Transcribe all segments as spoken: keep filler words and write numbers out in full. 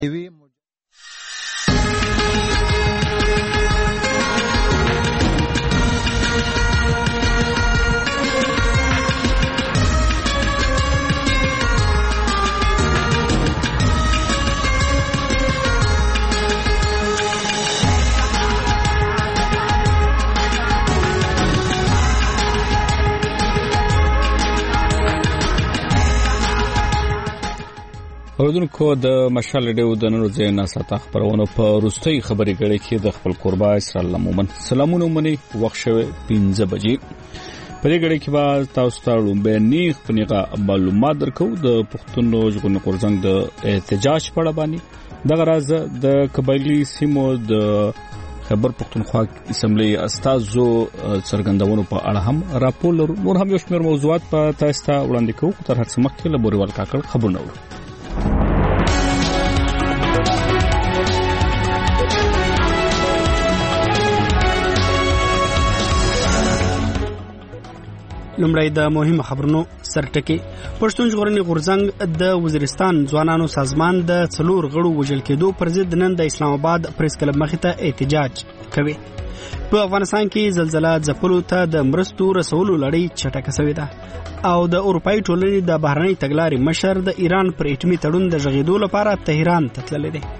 اوردونکو د مشال ډیو د نورو ځاینا ساته خبرونه په روستي خبري غړي کې د خپل قربا اسرائیل مومن سلامونه منی وخت شوه پنځه بجې په دې غړي کې با تاسو ته لومبه نیغ پنیغه معلومات درکو د پښتون ژغورنې غورځنګ د احتجاج په اړه باندې د غراز د قبایلی سیمو د خبر پښتونخوا اسمبلی استازو څرګندونو په اړه هم راپور نور هم یو شمېر موضوعات په تاسو ته وړاندې کوو تر هڅه مخکې له بوريوال کاکړ خبرونه ورو لمړی د مهمه خبرونو سرټکی پښتون ژغورنې غورځنګ د وزیرستان ځوانانو سازمان د څلور غړو وژل کېدو پر ضد نن د اسلام آباد پریس کلب مخې ته احتجاج کوي. په افغانستان کې زلزلہ ځپلو ته د مرستو رسولو لړۍ چټکه شوې ده او د اروپאי ټولنې د بهرنۍ تګلارې مشر د ایران پر اټومي تړون د ژغېدو لپاره تهران ته تللی دی.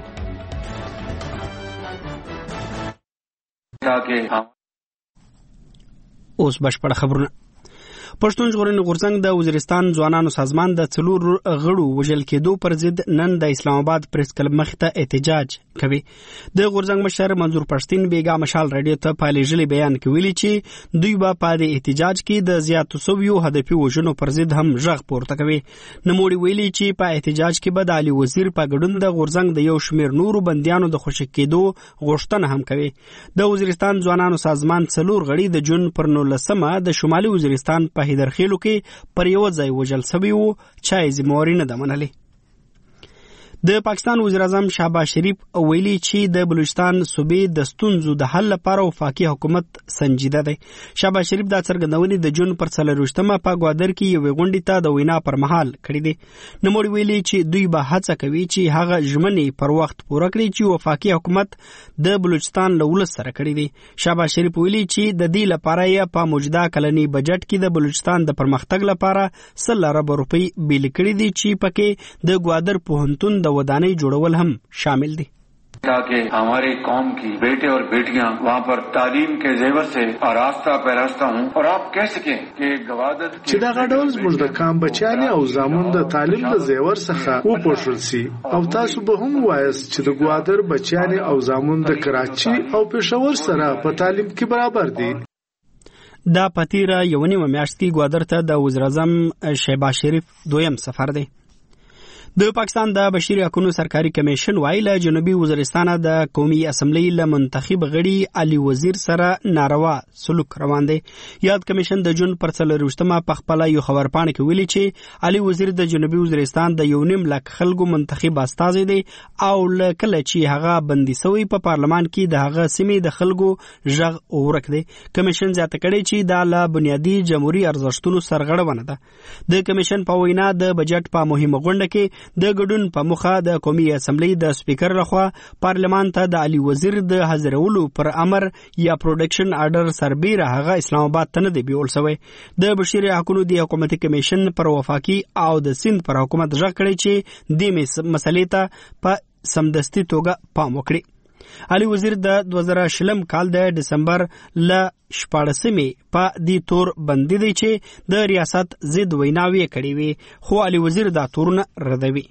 اوس بشپړ خبرونه. پښتون ژغورنې غورځنګ د وزیرستان ځوانانو سازمان د څلور غړو وژل کېدو پر ضد نن د اسلام آباد پریس کلب مخې ته احتجاج کوي. د غورځنګ مشر منظور پښتين بیګا مشال رادیو ته په لېږلي بیان کې ویلي چې دوی به په دې احتجاج کې د زیاتو سویو هدفي وژنو پر ضد هم ژغ پورته کوي. نوموړي ویلي چې په احتجاج کې به د علي وزیر په ګډون د غورځنګ د یو شمېر نورو بنديانو د خوشی کېدو غوښتنه هم کوي. د وزیرستان ځوانانو سازمان څلور غړي د جون پر نولسمه د شمالي وزیرستان په هدرخیلو کې پر یو ځای وژل شوي وو چې ذمہواري نه ده منلې. د پاکستان وزیر اعظم شهباز شریف ویلي چې د بلوچستان صوبې د ستونزو د حل لپاره وفاقي حکومت سنجیده دی. شهباز شریف دا څرګندونې د جون پر څلرویشتمه په ګوادر کې یوې غونډې ته د وینا پر مهال کړې دي. نوموړي ویلي چې دوی به هڅه کوي چې هغه ژمنې پر وخت پوره کړي چې وفاقي حکومت د بلوچستان له ولس سره کړې دي. شهباز شریف ویلي چې د دې لپاره یې په موجوده کلني بجټ کې د بلوچستان د پرمختګ لپاره سل ارب روپۍ بیل کړي دي چې پکې د ګوادر پوهنتون د ودانۍ جوړول هم شامل دي. تاکہ ہماری قوم کی بیٹے اور بیٹیاں وہاں پر تعلیم کے زیور سے آراستہ پیراستہ ہوں اور آپ کہہ سکیں کہ گوادر چې دا غډول زموږ د کام بچیانې او زامن د تعلیم د زیور څخه وپوښل سي او تاسو به هم وایاست چې د ګوادر بچیانې او زامن د کراچي او پېښور سره په تعلیم کې برابر دي. دا پتیره یو نیمه میاشت کې ګوادر ته د وزیر اعظم شهباز شریف دویم سفر دی. د پاکستان د بشري حقوقو سرکاري کمیشن وایي له جنوبي وزیرستان د قومي اسمبلی له منتخب غړي علي وزیر سره ناروا سلوک روان دی. یاد کمیشن د جون پر څلرویشتمه په خپل یو خبرپاڼه کې ویلي چې علي وزیر د جنوبي وزیرستان د یو نیم لک خلکو منتخب استازی دی او کله چې هغه بندي شوی په پارلمان کې د هغه سیمې د خلکو ژغ اورک دی. کمیشن زیاته کړي چې دا له بنیادی جمهوریت ارزښتونو سرغړونه ده. د کمیشن په وینا د بجټ په مهمه غونډه کې د ګډون په مخه د قومي اسمبلی د سپیکر لخوا پارلمان ته د علي وزیر د حاضرولو پر امر یا پروډکشن آرډر سربیره هغه اسلام آباد ته نه دی بیول شوی. د بشري حقوقو د حکومتي کمیشن پر وفاقي او د سند پر حکومت ژغ کړی چې د مسلې ته په سمدستي توګه پام وکړي. علي وزیر د دوه زره شلم کال د دسمبر ل شپاړسمې په دې تور بندي دی چې د ریاست ضد ویناوي کړې وي خو علي وزیر دا تورونه ردوي.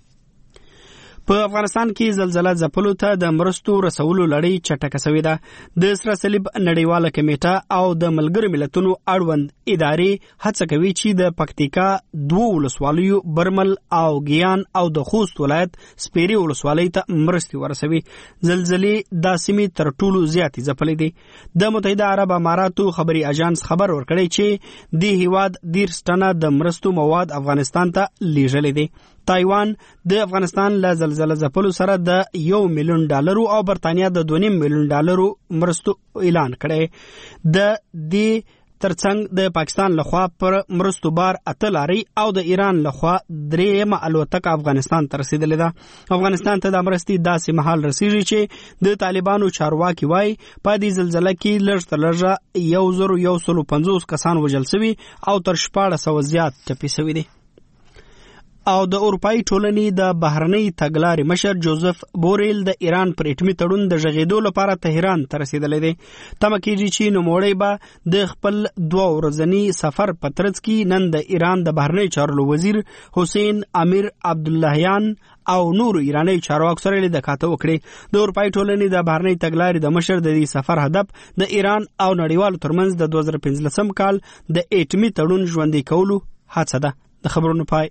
په افغانستان کې زلزلہ ځپلو ته د مرستو رسولو لړۍ چټکه شوې ده. د سره صلیب نړیواله کمیټه او د ملګرو ملتونو اړوند ادارې هڅه کوي چې د پکتیکا دوه ولسوالیو برمل او ګیان او د خوست ولایت سپیری ولسوالۍ ته مرستې ورسوي. زلزلې د سیمې تر ټولو زیاتې ځپلې دي. د متحده عرب اماراتو خبري اژانس خبر ورکړی چې د هیواد دیرش ټنه د مرستو مواد افغانستان ته لیږلې دي. تایوان د افغانستان له زلزلہ ځپلو سره د یو میلیون ډالرو او برتانیا د دوه نیم میلیون ډالرو مرستو اعلان کړی. د دې ترڅنګ د پاکستان لخوا پر مرستو بار اتلاري او د ایران لخوا درېمه الوتکه افغانستان ته رسیدلې ده. افغانستان ته د مرستي داسې مهال رسیږي چې د طالبانو چارواکي وای په دې زلزلې کې لږ تر لږه یو زر یو سل پنځوس کسان وژل شوي او تر شپاړس سوه زیات ټپي شوي دي. او د اروپאי ټولنې د بهرنۍ تګلارې مشر جوزف بوریل د ایران پر اټومي تړون د ژغېدو لپاره تهران ته رسیدلی دی. تمه کېږي چې نوموړی به د خپل دوه ورځني سفر په ترڅ کې نن د ایران د بهرنۍ چارو وزیر حسین امیر عبداللهیان او نور ایرانی چارواکو سره لیدکاته وکړي. د اروپאי ټولنې د بهرنۍ تګلارې د مشر د دې سفر هدف د ایران او نړیوالو ترمنځ د دوه زره پنځلسم کال د اټومي تړون ژوندی کولو هڅه ده. د خبرونو پای.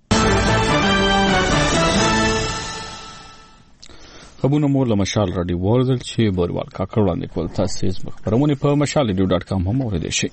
خبرونه مو له مشال رادیو ورزل چې بوروال کاکړ وړاندې کول. تاسو یې خبرونه په مشال رادیو ډاټ کام هم اوریدئ شئ.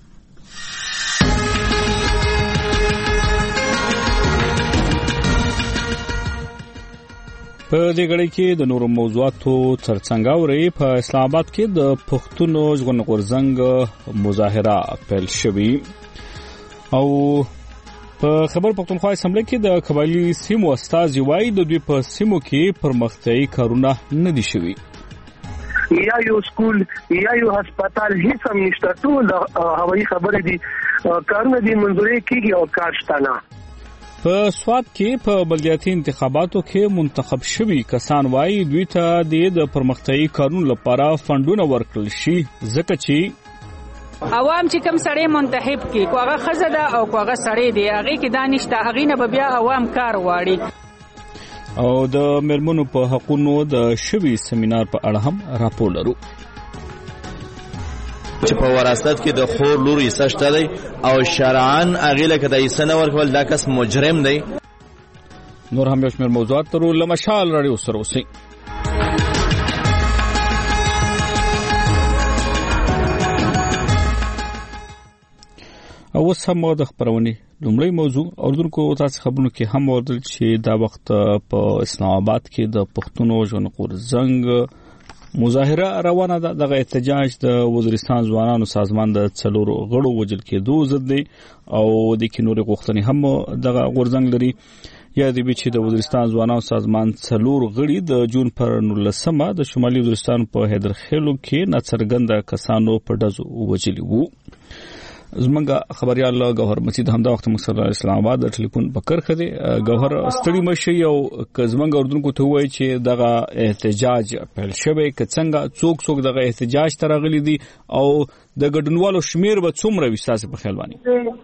په دې غړي کې د نورو موضوعاتو ترڅنګ اوري په اسلام آباد کې د پښتونو ژوند غورځنګ مظاهره پیل شوې او په خبر پښتونخوا اسمبلی کې د قبایلی سیمو استازي وایي د دوی په سیمو کې پرمختیايي کارونه نه دي شوي. یا یو سکول یا یو هسپتال هیڅ هم نشته. ټول هوایي خبرې دي، کارونه دي منځوري کیږي او کار شته نه. په سواد کې په بلدیاتي انتخاباتو کې منتخب شوي کسان وایي دوی ته د پرمختیايي کارونو لپاره فندونه ورکړل شي ځکه چې عوام چې کوم سړی منتخب کی کوغه خزه ده او کوغه سړی دی هغه کې دانشته هغه نه بیا عوام کار واړي. او د مرمنو په حقوقو د شوي سیمینار په اړه هم راپور لرو چې په وراثت کې د خور لور یې سشته دی او شرعاً هغه لکه د ایسنه ورکول دا کس مجرم دی. نور هم یو شمېر موضوعات تر لمشال رادیو سره اوسئ. او اوس هم د خبرونې لومړی موضوع اوردونکو تاسو خبرونو کې هم وردل چې دا وخت په اسلام آباد کې د پښتونو ژوند غورځنګ مظاهره روانه ده. دغه احتجاج د وزیرستان ځوانانو سازمان د څلورو غړو وجل کېدو ضد دی او د کې نورې غوښتنې هم دغه غورځنګ لري. یا د چې د وزیرستان ځوانانو سازمان څلور غړي د جون پر نولسمه د شمالي وزیرستان په حیدرخیلو کې ناڅرګنده کسانو په ډزو وجلي وو. زمونږ خبريال گوهر مسجد همدا وخت مصر اسلام آباد د ټلیفون په کرخه دی. گوهر ستړي مشي او زمونږ اردوونکو ته وایي چې دغه احتجاج پیل شوی که څنګه څوک څوک دغه احتجاج ترغلي دي او د ګډونوالو شمیر به څومره وي تاسو په خیال باندې؟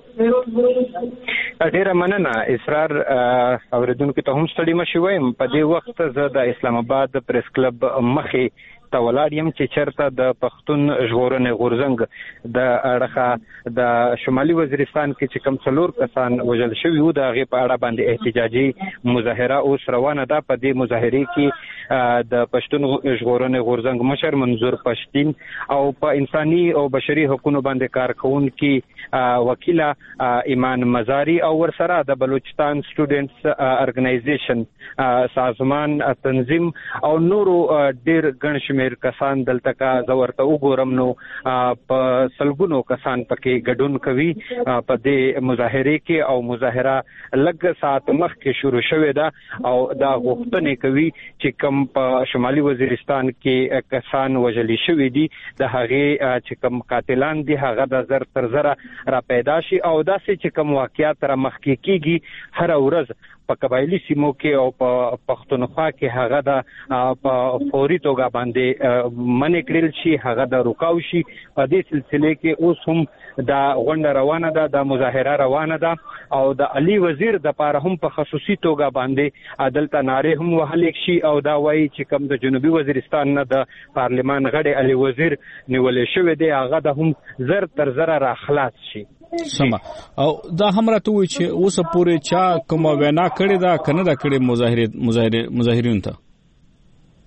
ډیره مننه اسرار. اوریدونکو ته هم ستړي مشي وایم. په دې وخت زه د اسلام آباد پریس کلب مخې ته ولاړ یم چې چېرته د پښتون ژغورنې غورځنګ د اړخه د شمالي وزیرستان کې چې کوم څلور کسان وژل شوي وو د هغې په اړه باندې احتجاجي مظاهره اوس روانه ده. په دې مظاهرې کې د پښتون ژغورنې غورځنګ مشر منظور پښتین او په انساني او بشري حقوقو باندې کارکونکي وکیله ایمان مزاری او ورسره د بلوچستان سټوډنټس ارګنایزیشن سازمان تنظیم او نورو ډېر ګڼ شمېر کسان دلته کا زورته وګورم نو په سلګونو کسان پکې ګډون کوي په دې مظاهره کې او مظاهره لږ ساعت مخکې شروع شوې ده او دا غوښتنې کوي چې کوم په شمالي وزیرستان کې کسان وژل شوي دي د هغې چې کوم قاتلان دي هغه د زر تر زره را پیدا شي او داسې چې کوم واقعیت را مخکې کیږي هر ورځ په قبایلی سیمو کې او په پښتونخوا کې هغه د په فوري توګه باندې منې کړل شي هغه د رکاو شي. په دې سلسله کې اوس هم دا غونډه روانه ده د مظاهره روانه ده او د علي وزیر د پاره هم په خصوصي توګه باندې عدالت ناره هم وهل شي او دا وایي چې کوم د جنوبي وزیرستان نه د پارلمان غړي علي وزیر نیولې شوی دی هغه د هم زر تر زره را خلاص شي. سما او دا هم راته وایي چې اوس پورې چا کوم وینا کړې ده کنه دا کړې مظاهره مظاهره مظاهرین ته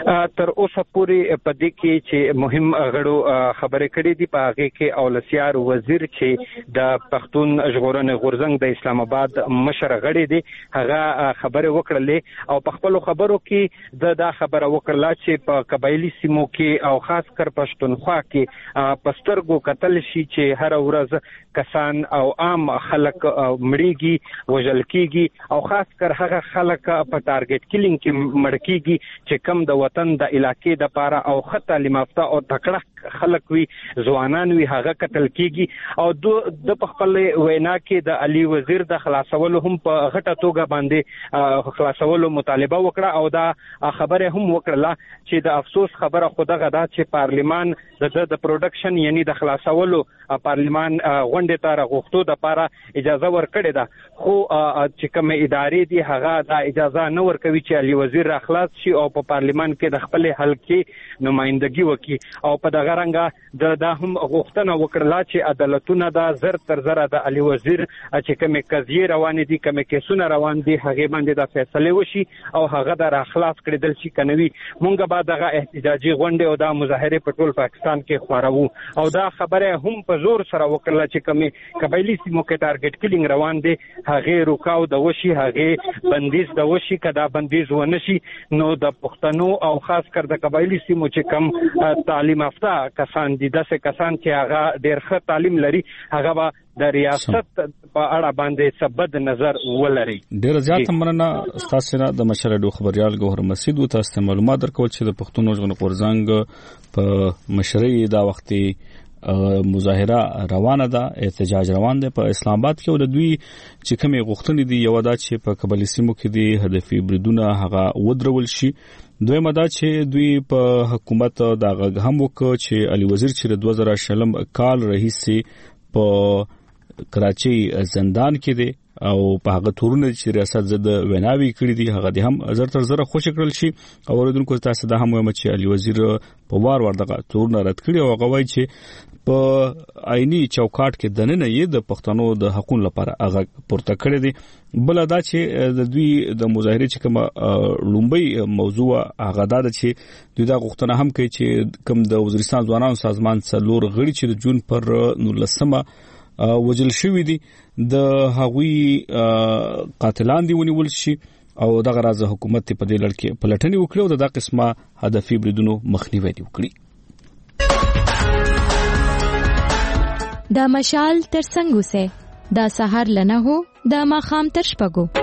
تر اوسه پورې په دې کې چې مهم غړو خبرې کړې دي په هغه کې اولسیار وزیر چې د پښتون ژغورنې غورځنګ د اسلام آباد مشر غړي دي هغه خبرې وکړلې او په خپل خبرو کې د دا خبره وکړه چې په قبایلی سیمو کې او خاص کر پښتونخوا کې پسترګو قتل شي چې هر ورځ کسان او عام خلک مړیږي وژل کیږي او خاص کر هغه خلک په ټارګټ کیلینګ کې مړ کیږي چې کم د وطن د علاقې د پاره او خط تعلیم یافته او تکړه خلک وي ځوانان وي هغه قتل کیږي او د خپل وینا کې د علي وزیر د خلاصولو هم په غټه توګه باندې خلاصولو مطالبه وکړه او دا خبره هم وکړه چې د افسوس خبره خدغه دا چې پارلیمان د د پروډکشن یعنی د خلاصولو پارلیمان غونډه ته راغوښتو د لپاره اجازه ورکړې ده خو چې کوم ادارې دي هغه دا اجازه نه ورکوي چې علي وزیر را خلاص شي او په پارلیمان کې د خپل حلقې نمائندګي وکړي او په دغه رنګه د دا هم غوښتنه وکړه چې عدالتونه دا زر تر زر د علي وزیر چې کوم قضیه روان دي کوم کیسونه روان دي هغه باندې د فیصله وشي او هغه د را خلاص کړل شي کنوي مونږ به دغه احتجاجي غونډه او د مظاهره په ټول پاکستان کې خورو او دا خبره هم په زور سره وکړه چې کومي قبایلی سیمو کې ټارګټ کیلینګ روان دي هغه روکاو د وشي هغه بندیز د وشي کدا بندیز ونشي نو د پښتنو او خاص کر د قبایلی سیمو چې کم تعلیم یافته کسان دي داسې کسان چې هغه ډېر ښه تعلیم لري هغه به د ریاست په اړه باندې ثبت نظر ولري. ډېر زیات مننه تاسو نه د مشرډو خبريال ګوهر مسعود او تاسو معلومات درکول چې د پښتون ژغورنې غورځنګ په مشرۍ دا وختي مظاهره روانه ده احتجاج روان ده په اسلام آباد کې ول دوی چې کومه غوښتنې دي یو دا چې په قبایلی سیمو کې دي هدفي بریدونه هغه ودرول شي دویمه دا چې دوی په حکومت دا غږ هم وکړ چې علي وزیر چې دوه زره شلم کال رئیس په کراچي زندان کې دي او په هغه تورونه چې ریاست زده وناوي کړی دي هغه دي هم زر تر زره خوش کړل شي او ورودونکو تاسو د هم وایم چې علي وزیر په وار ور دغه تورونه رد کړی او هغه وایي چې په آئینی چوکاټ کې دننه یې د پښتنو د حقوقو لپاره هغه پورته کړی دي بل دا چې د دوی د مظاهره چې کوم لومبي موضوع هغه دا چې دوی دا غوښتنه هم کوي چې کوم د وزیرستان ځوانانو سازمان څلور غړي چې د جون پر نولسمه وجل شوی دي د هغوی قاتلان دی ونیول شي او دغه راز حکومت په دې لړ کې پلټنې وکړي او د قسمه هدفي بریدونو مخنیوي وکړي. دا مشال تر څنګه وسه دا سحر لنه هو دا ماخام تر شپګو.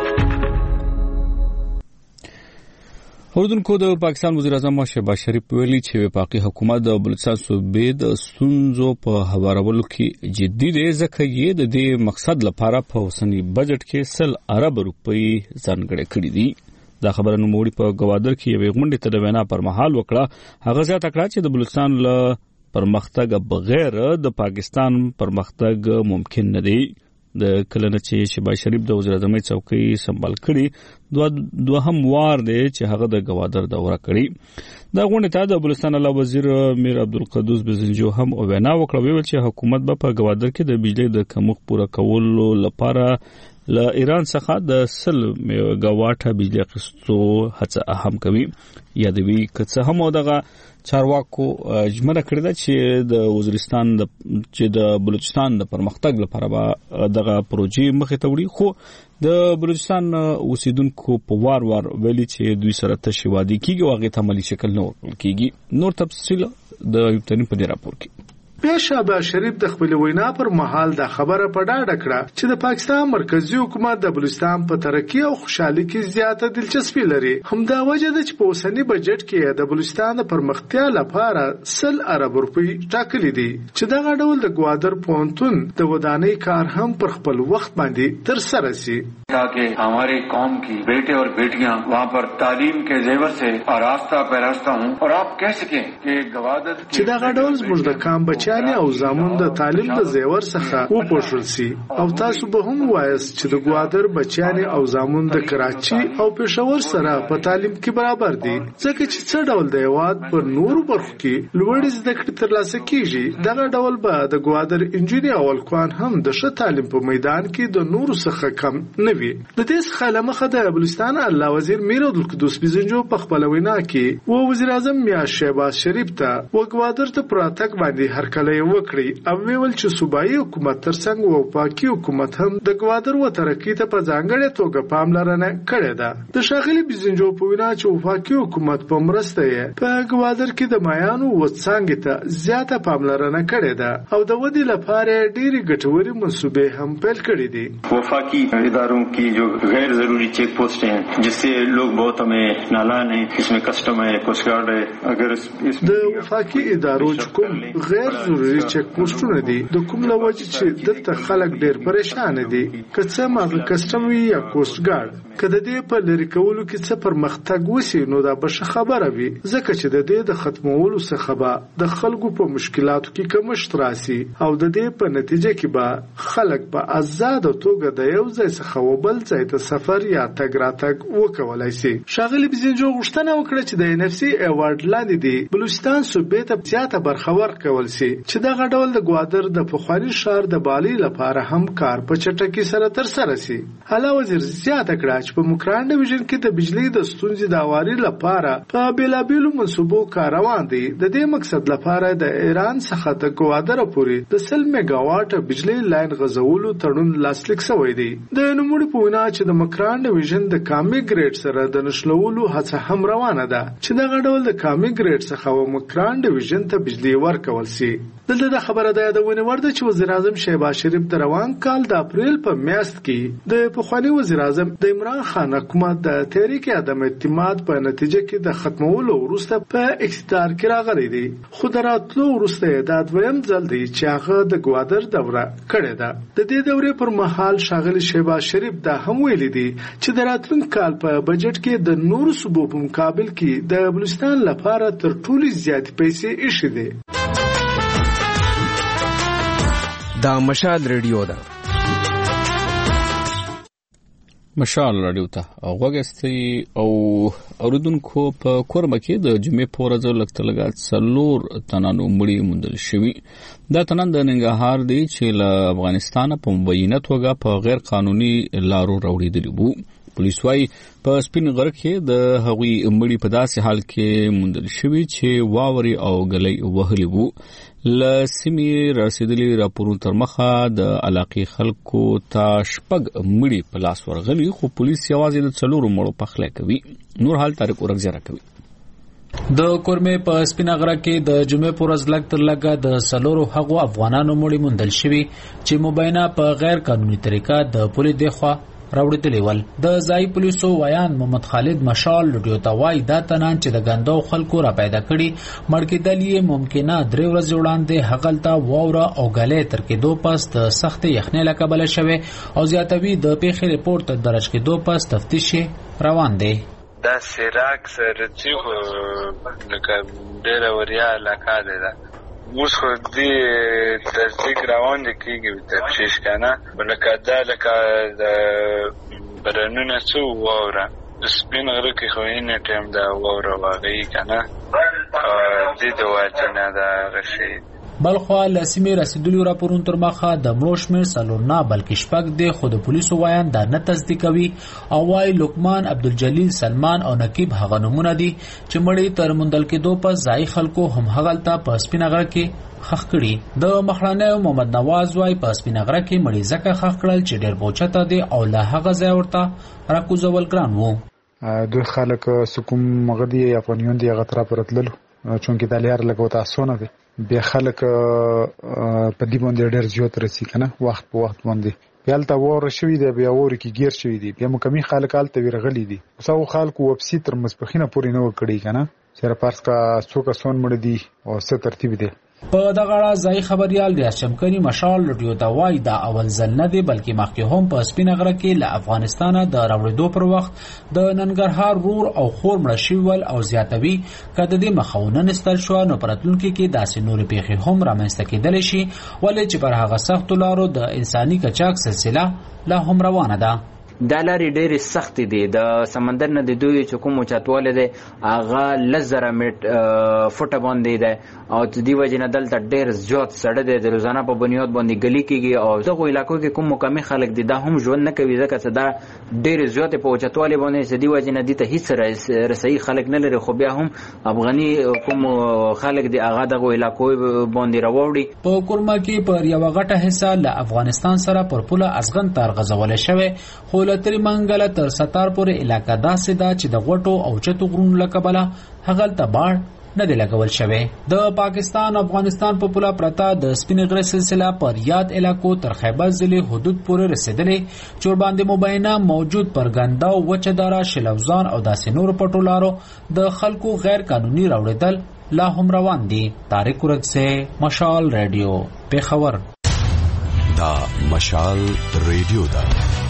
اردوونکو د پاکستان وزیر اعظم شهباز شریف ویلي چې وفاقي حکومت د بلوچستان صوبې د ستونزو په هوارولو کې جدي دی ځکه یې د دې مقصد لپاره په اوسنی بجټ کې سل ارب روپۍ ځانګړې کړې دي. دا خبره نوموړي په گوادر کې یوې غونډې ته د وینا پر مهال وکړه. هغه زیاته کړه چې د بلوچستان له پرمختګ بغیر د پاکستان پرمختګ ممکن نه دی. د کلنه چې شهباز شریف د وزیر اعظم څوکۍ سمبال کړي دوه دوهم وار دی چې هغه د گوادر دوره کړي. دا غونډه ته د بلوچستان علاوه وزیر میر عبدالقدوس بزنجو هم وینا وکړه ویل چې حکومت به په گوادر کې د بجلی د کمښت پوره کولو لپاره له ایران څخه د سل میگاواټه بجلی اخیستو هڅه هم کوي. یادوي که هم دغه چارواکو جمله کړی ده چې د وزیرستان د چې د بلوچستان د پرمختګ لپاره به دغه پروژې مخې ته وړي خو د بلوچستان اوسیدونکو په وار وار ویلي چې دوی سره تشې وعدې کیږي او هغه ته عملي شکل نه ورکول کیږي. نور تفصیل د ایوب ترین په دې راپور کې. بیا شهباز شریف د خپل وینا پر مهال د خبره په ډاډه کړه چې د پاکستان مرکزی حکومت د بلوچستان په ترقی او خوشحالي کې زیاته دلچسپي لري. همدا وجه ده چې په اوسنی بجټ کې د بلوچستان د پرمختیا لپاره سل ارب روپۍ ټاکلي دي چې دغه ډول د گوادر پونتون د ودانۍ کار هم پر خپل وخت باندې تر سره شي تاکہ ہماری قوم کی بیٹے اور بیٹیاں وہاں پر تعلیم کے زیور سے آراستہ پیراستہ ہوں اور آپ کہہ سکیں کہ گوادر چې دغه ډول زموږ د کام بچ بچیانې او زامن د تعلیم د زیور څخه وپوښل سي او تاسو به هم وایاست چې د ګوادر بچیانې او زامن د کراچي او پېښور سره په تعلیم کې برابر دي ځکه چې څه ډول د هیواد په نورو برخو کې لوړې زده کړې ترلاسه کیږي دغه ډول به د ګوادر انجینر او الکوان هم د ښه تعلیم په میدان کې د نورو څخه کم نه وي د دې څخه لمخه د بلوچستان اعلی وزیر میر عبدالقدوس بیزنجو په خپل وینا کې و وزیر اعظم میاں شهباز شریف ته و ګوادر ته پراتګ باندې هرکلی وکړي او ویل چې صوبایي حکومت ترڅنګ او پاکي حکومت هم د ګوادر و ترقی ته په ځانګړې توګه پاملرنه کړې ده د ښاغلي بیزنجو په وینا چې وفاقي حکومت په مرسته یې په ګوادر کې د مایانو و څنګه ته زیاته پاملرنه کړې ده او د ودی لپاره ډېری ګټوري منصوبې هم پیل کړې دي وفاقی اداروں کی جو غیر ضروری چیک پوسٹ ہیں جس سے لوگ بہت ہمیں نالان ہیں اس میں کسٹم ہے کوسٹ گارڈ ہے اگر د وفاقي ادارو کوم غیر ضروري چیک پوسټونه دي د کوم لوجه چې دلته خلک ډېر پریشان دي که څه ماغه کسټم وي یا کوسټ ګارډ کله دې په لری کولو کې څه پرمختګ وسی نو دا به خبره وي ځکه چې د دې د ختمولو څخه به د خلکو په مشکلاتو کې کمښت راسي او د دې په نتیجه کې به خلک په آزاد توګه د یو ځای څخه وبل ځای ته سفر یا تګ راتګ وکولای شي شاغلی بزنجو غوښتنه وکړه چې د ان اف سی ایوارډ لاندې دی بلوچستان صوبې ته زیاته برخه ورکول شي چې دغه ډول د ګوادر د پخوانی ښار د بالي لپاره هم کار په چټکۍ سره تر سره شي اعلی وزیر زیاته کړه چې په مکران ډیویژن کې د بجلی د ستونزې د اواري لپاره په بیلابیلو منصوبو کار روان دي د دې مقصد لپاره د ایران څخه د ګوادر پورې د سل میگا واټ بجلی لاین غځولو تړون لاسلیک شوی دی د نوموړي په وینا چې د مکران ډیویژن د کامي ګریډ سره د نښلولو هڅه هم روانه ده چې دغه ډول د کامي ګریډ څخه و مکران ډیویژن ته بجلی ورکول شي دلته د خبره ده د ونور د چې وزیر اعظم شهباز شریف د روان کال د اپریل په میاشت کې د پخوانی وزیر اعظم د عمران خان حکومت د تحریک عدم اعتماد په نتیجه کې د ختمولو وروسته په اقتدار کې راغلی دی خو دراتلو وروسته د دویم ځل دی چې هغه د ګوادر دوره کړې ده د دې دورې پر مهال شاغلی شهباز شریف دا هم ویلي دی چې د راتلونکي کال په بجټ کې د نورو صوبو په مقابل کې د بلوچستان لپاره تر ټولو زیات پیسې ایښې دي دا مشال ریډیو ده مشال رادیو ته غوګستي او اوردونکو په کورمه کې د جمعې په ورځ لکتلګات سلور تنانو مړي موندل شوی دا تنان د ننګرهار دی چې له افغانستان په مبینه توګه په غیر قانوني لارو راوړل وو پولیس وايي په سپین غر کې د هغوی مړي په داسې حال کې موندل شوی چې واوري او غلې وهلي وو لسمی رسیدلی راپورونو تر مخه د علاقې خلکو ته شپږ مړي په لاس ورغلي خو پولیس یوازې د څلورو مړو پخلی کوي نور حال طارق اورګزره کوي د کورمه په سپینغره کې د جمعې پر ورځ لګ تر لګه د سلورو هغو افغانانو مړي موندل شوی چې مبینه په غیر قانوني طریقه د پولیس دخوا راوړل ول د ځای پولیسو ویان محمد خالد مشال لډیو تا وای دا تنان چې د غندو خلکو را پیدا کړي مړکېدلې ممکنه درې ورځې وړاندې هغلتا ووره او غلې تر کې دو پاس د سخت یخنۍ لکبل شوه او زیاتوي د پیښې ریپورت درج کې دو پاس تفتیش روان دی دا سراک سره چې لکه ډېر وریا علاقه ده اوس خو دې تصدیق روان دي کېږي تفتیش کنه لکه دا لکه د برنونه څو واوره سپین غره کې خو یې ټیم دا واوره واغی کنه دې د واجنه دا رشي بلخوا لسیمه رسیدلی راپورون تر مخه د مروشمیر سالورنا بلکې شپږ د خود پولیسو وایان دا نه تصدیقوي او وايي لقمان عبدالجلیل سلمان او نقیب هغه نمونه دي چې مړی تر مندل کې دو په ځای خلکو هم هغلته په سپینغره کې خخ کړي د مخړنه محمد نواز وايي په سپینغره کې مړی زکه خخ کړل چې ډېر بوچته دي او له هغه ځای ورته راکوزول ګران وو دوی خلک سکوم مغدي افغانیون دی غتره پرتللو چونکې د لار لګو تاسو نه دي بیا خلک په دې باندې ډېر زیات رسی کنه وخت په وخت باندې یالته وره شوې دی بیا وره کې گیر شوې دی بیا مکمې خلک آلته ورغلي دي اوسو خلکو وبسي تر مسپخینه پورې نه وکړي کنه چیرې پارس کا څوک سون مړ دي او څه ترتیب دی په دغه اړه ځای خبريال ریاض شمکري مشال رادیو ته وایي دا اول ځل نه دی بلکې مخکې هم په سپینه غره کې له افغانستانه د راوړېدو پر وخت د ننګرهار رور او خور مړه شوي او زیاتوي که د دې مخه ونه نیستل شوه نو په راتلونکي کې داسې نورې پیښې هم رامنځته کېدلی شي ولې چې پر هغه سختو لارو د انساني قاچاق سلسله لا هم روانه ده. دا لارې ډېرې سختې دي. د سمندر نه د دوی چې کوم اوچتوالی دی هغه لس زره فوټه باندې دی او د دې وجې نه دلته ډېر زیات سړه دی د روزانه په بنیاد باندې ګلي کېږي او دغو علاقو کې کوم مقامي خلک دي دا هم ژوند نه کوي ځکه چې دا ډېرې زیاتې په اوچتوالي باندې د دې وجې نه دې ته هېڅ رسایي خلک نه لري خو بیا هم افغاني کوم خلک دي هغه دغو علاقو باندې راوړي. په کورما کې پر یوه غټه حصه له افغانستان سره پر پوله ازغن تار غځولی شوی خو له تریمنګله تر ستار پورې علاقه داسې ده چې د غوټو او چتو غرونو له کبله هغلته باړ نه دی لګول شوی. د پاکستان افغانستان په پوله پرته د سپینې غرې سلسله پر یاد علاقو تر خیبر ضلع حدود پورې رسېدلې چې ورباندې مبینه موجود پرګنده او وچه داره شلوزان او داسې نورو پټو لارو د خلکو غیر قانوني راوړېدل لا هم روان دي. طارق ورکسه مشال رادیو پیښور. دا مشال رادیو ده.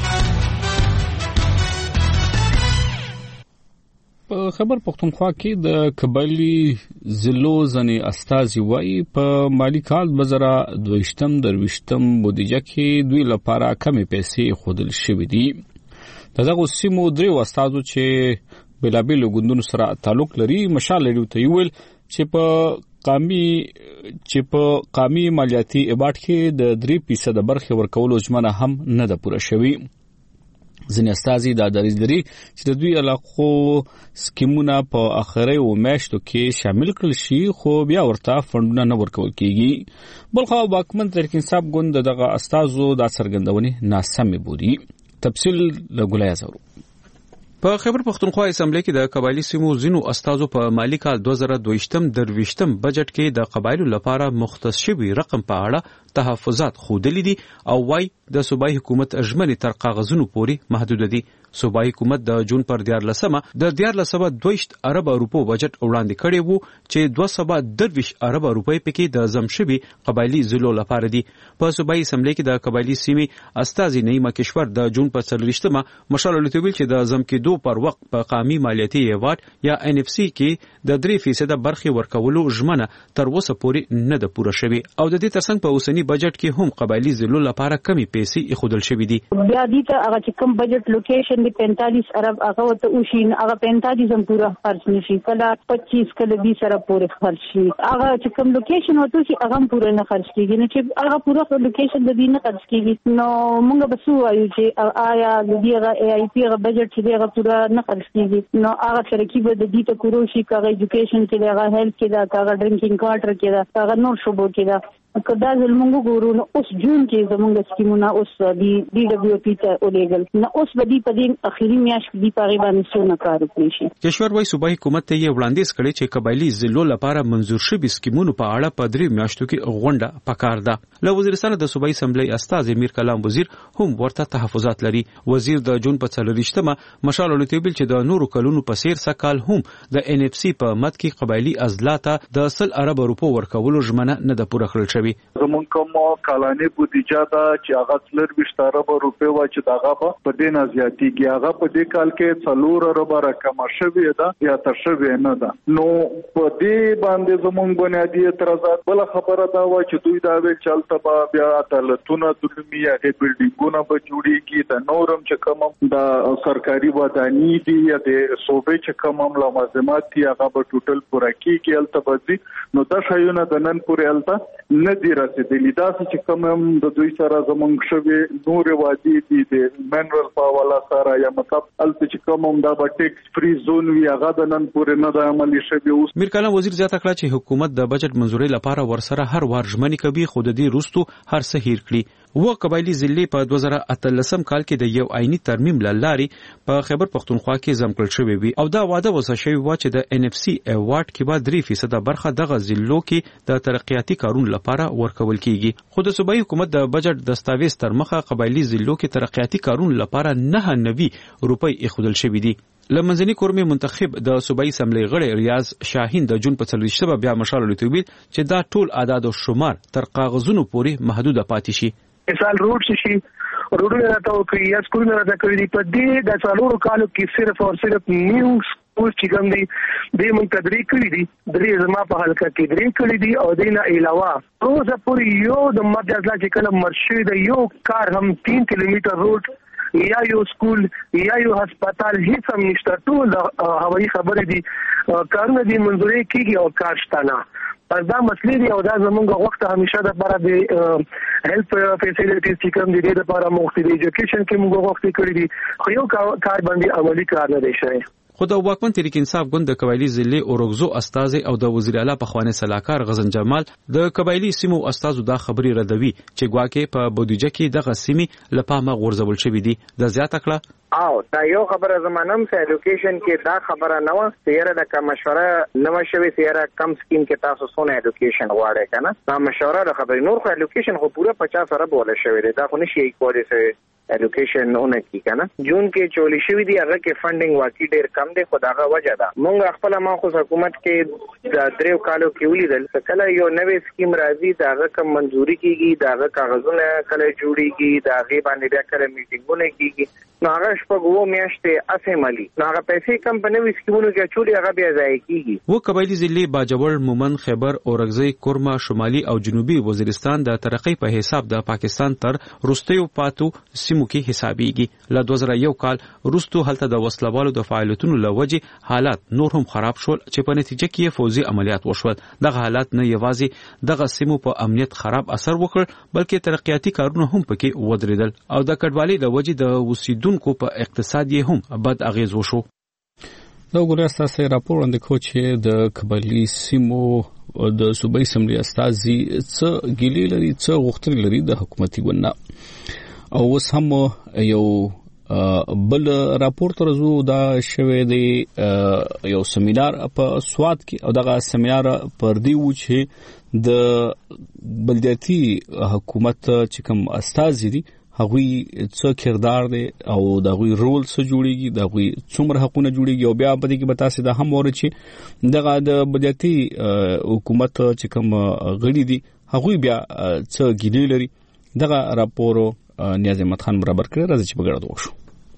په خبر پښتونخوا کې د قبایلی ضلعو ځینې استازي وایي په مالی کال دوه زره دوهشتم درویشتم بودیجه کې دوی لپاره کمې پیسې ښودل شوې دي. د دغو سیمو درېو استازو چې بېلابېلو ګوندونو سره تعلق لري مشال رادیو ته ویل چې په قامي چې په قامي مالیاتي اباټ کې د درې فیصده برخې ورکولو ژمنه هم نه ده پوره شوې. ځینې استازي دا دریځ لري چې د دوی علاقو سکیمونه په اخري او میاشتو کې شامل کړل شي خو بیا ورته فندونه نه ورکول کیږي. بلخو واکمن تحریک انصاف ګوند دغه استازو دا څرګندونې ناسمې بولي. تفصیل له ګلای زورو. په خیبر پښتونخوا اسمبلی کې د قبایلی سیمو ځینو استازو په مالی کال دوه زره دوهشتم درویشتم بجټ کې د قبایلو لپاره مختص شوی رقم په اړه تحفظات ښودلي دي او وايي د صوبایي حکومت ژمنې تر کاغذونو پورې محدود دي. صوبایي حکومت د جون پر دیارلسمه د دیارلسمه دویشت ارب روپو بجټ وړاندې کړی وو چې دوه سوه درویشت ارب روپۍ پکې د زمشبي قبایلی ضلعو لپاره دي. په صوبایي اسمبلی کې د قبایلی سیمې استازي نعیمه کشور د جون په څلوېښتمه مشال رادیو ته ویل چې د زم کېدو پر وخت په قامي مالیاتي ایوارډ یا ان اف سی کې د درې فیصده برخې ورکولو ژمنه تر اوسه پورې نه ده پوره شوې او د دې ترڅنګ په اوسني بجټ کې هم قبایلی ضلعو لپاره کمی پیسې ایښودل شوې دي. بیا دې ته هغه چې کوم بجټ لوکیشن دی پینتالیس ارب هغه ته وشي هغه پینتالیس هم پوره خرج نشي کله پچیس کله بیس ارب پورې خرج شي هغه چې کوم لوکیشن وته شي هغه پوره نه خرج کیږي نه چې هغه پوره لوکیشن د دې نه خرج کیږي نو موږ به سو وایو چې آیا د دې هغه ای آی پی هغه بجټ چې هغه پوره نه خرج کیږي نو هغه ترکیب د دې ته کورو شي هغه ایجوکیشن کې هغه هیلث کې دا هغه ډرینکینګ واټر کې دا هغه نور شوبو کې دا کدا زلمنګو ګورو نو اوس جون کې زمونږ سکیمونه اوس دی ډي دبليو پی ته اولېګل نو اوس بدی په دې اخیری میاشت کې دی پاره باندې څونه کار وکړي شي. کشور وايي صوبایي حکومت ته یې وړاندیز کړی چې قبایلی ضلعو لپاره منزور شوي سکیمونو په اړه په درې میاشتو کې غونډه پکار ده. له وزیرستان د صوبایي اسمبلی استاد امیر کلام وزیر هم ورته تحفظات لري. وزیر د جون په څلوېښتمه مشال رادیو ته ویل چې د نورو کلونو په څیر سکهال هم د ان اف سی په مد کې قبایلی ازلاته د سل ارب روپو ورکولو ژمنه نه ده پوره کړل شوې. زمونږ کوم کلاني بودیجه دا چې هغه څلرویشت ارب روپۍ وه چې دغه به په دې نه زیاتېږي هغه په دې کال کې څلور اربه راکمه شوې ده زیاته شوې نه ده نو په دې باندې زمونږ بنیادي اعتراضات بله خبره دا وه چې دوی دا ویل چې هلته به بیا عدالتونه درومي هغې بلډینګونه به جوړېږي د نور هم چې کوم هم د سرکاري وداني دي یا د صوبې چې کوم هم لوازمات دي هغه به ټوټل پوره کېږي هلته به ځي نو دا شیونه د نن پورې هلته نه دي رسېدلي داسې چې کوم هم د دوی سره زمونږ شوې نورې وعدې دي د منرل په حواله سره یا مطلب هلته چې کوم هم دا به ټیکس فری زون وي هغه د نن پورې نه ده عملي شوې. اوس میر کلام وزیر زیاته کړه چې حکومت د بجټ منظورۍ لپاره ورسره هر وار ژمنې کوي خو د دې وروستو هر څه هیر کړي. و قبایلی ضلعې په دوه زره اتلسم کال کې د یو آئینی ترمیم له لارې په خیبر پښتونخوا کې ځم کړل شوې وي او دا وعده وسه شوې وه چې د ان اف سی ایوارډ کې به درې فیصده برخه دغه ضلعو کې د ترقیاتي کارونو لپاره سره ورکول کیږي. خو د صوبایي حکومت د بجټ دستاویز تر مخه قبایلی ضلعو کې ترقیاتي کارونو لپاره نه نوي روپۍ ایښودل شوي دي. لمنځنی کورمې منتخب د صوبایي اسمبلی غړی ریاض شاهین د جون په څلوېښتمه بیا مشال لټوي چې دا ټول اعداد او شمار تر کاغذونو پورې محدود پاتې شي. مثال روډ شي روډونه راته کوي یا سکولونه راته کوي په دې د څلورو کالو کې صرف او صرف نیو سکول چې کوم دي د موږ تدریج کړی دي درې زما په حلقه کې درې کړی دي او دینه علاوه روزه پورې یو د مرکز لا چې کله مرشد یو کار هم تین کیلومتر روډ یا یو سکول یا یو هسپتال هیڅ هم نشته. ټول هوایي خبرې دي کارونه دي منځوري کیږي او کار شته نه. پس دا مسلې دي او دا زمونږ وخت همیشه د لپاره د هیلث فیسیلیټیز چې کوم دي د لپاره مختلف ایجوکیشن کې موږ وخت کړی دي خو یو کار باندې عملی کار نه دی شوی. خو د واکمن تحریک انصاف ګوند د قبایلی ضلع اورغزو استاذ او د وزیر اعلی په خوانه سلاکار غزن جمال د قبایلی سیمو استاذ دا خبري ردوي چې ګواکې په بودیجه کې دغه سیمې لپاره غورځول شوې دي. د زیاته کړه او دا یو خبره زمانم سه ایجوکیشن کې دا خبره نه و سیاره د کوم مشوره نو شوی سیاره کم سکیم کې تاسو سونه ایجوکیشن غواړئ کنه دا مشوره د خبرې نور خو ایجوکیشن خو پورا پچاس ارب ولا شوی دی دا خو نشي کولی سه ایجوکیشن نه کی کنه جون کې چولی شوی دی هغه کې فندینګ واقعي ډیر کم دی خو داغه وجه ده مونږ خپل ما خو حکومت کې د دریو کالو کې ولیدل کله یو نوې سکیم راځي داغه کوم منځوري کیږي داغه کاغذونه کله جوړیږي داغه باندې بیا کله میټینګونه کیږي نو هغه شپږو میاشتې اسه مالی نو هغه پیسې کم په نوې سکیمونو کې چولي هغه بیا ځای کیږي. و قبایلی ضلع باجوړ مومن خیبر اورغزی کورما شمالي او جنوبي وزیرستان د ترقۍ په حساب د پاکستان تر روستیو پاتو سیمو کې حسابيږي. ل دوه زره یو کال روستو هلته د وسلوالو د فعالیتونو لوجه حالات نور هم خراب شول چې په نتیجه کې فوزي عملیات وشول. دغه حالات نه یوازې دغه سیمو په امنیت خراب اثر وکړ بلکې ترقیاتي کارونه هم پکې ودرېدل او د کډوالۍ د وجې د اوسیدونکو په اقتصاد یې هم بد اغیز وشو. دا وګورئ تاسو راپور وړاندې کوي چې د قبایلی سیمو د صوبایي اسمبلی استازي څه ګیلې لري څه غوښتنې لري د حکومتي ګوند او اوس هم یو بل راپور تر زو دا شوه دی یو سیمینار په سواد کې او دغه سیمینار پر دی و چې د بلدیاتي حکومت چې کوم استازي دي هغوی څه کردار دی او دغه رول څه جوړیږي دغه څومره حقونه جوړیږي او بیا په دې کې به تاسو د هم ور چې دغه د بلدیاتي حکومت چې کوم غړي دي هغوی بیا څه ګیلې لري. دغه راپور نیاز احمد خان برابر کړی راځي چې بغړد وشو.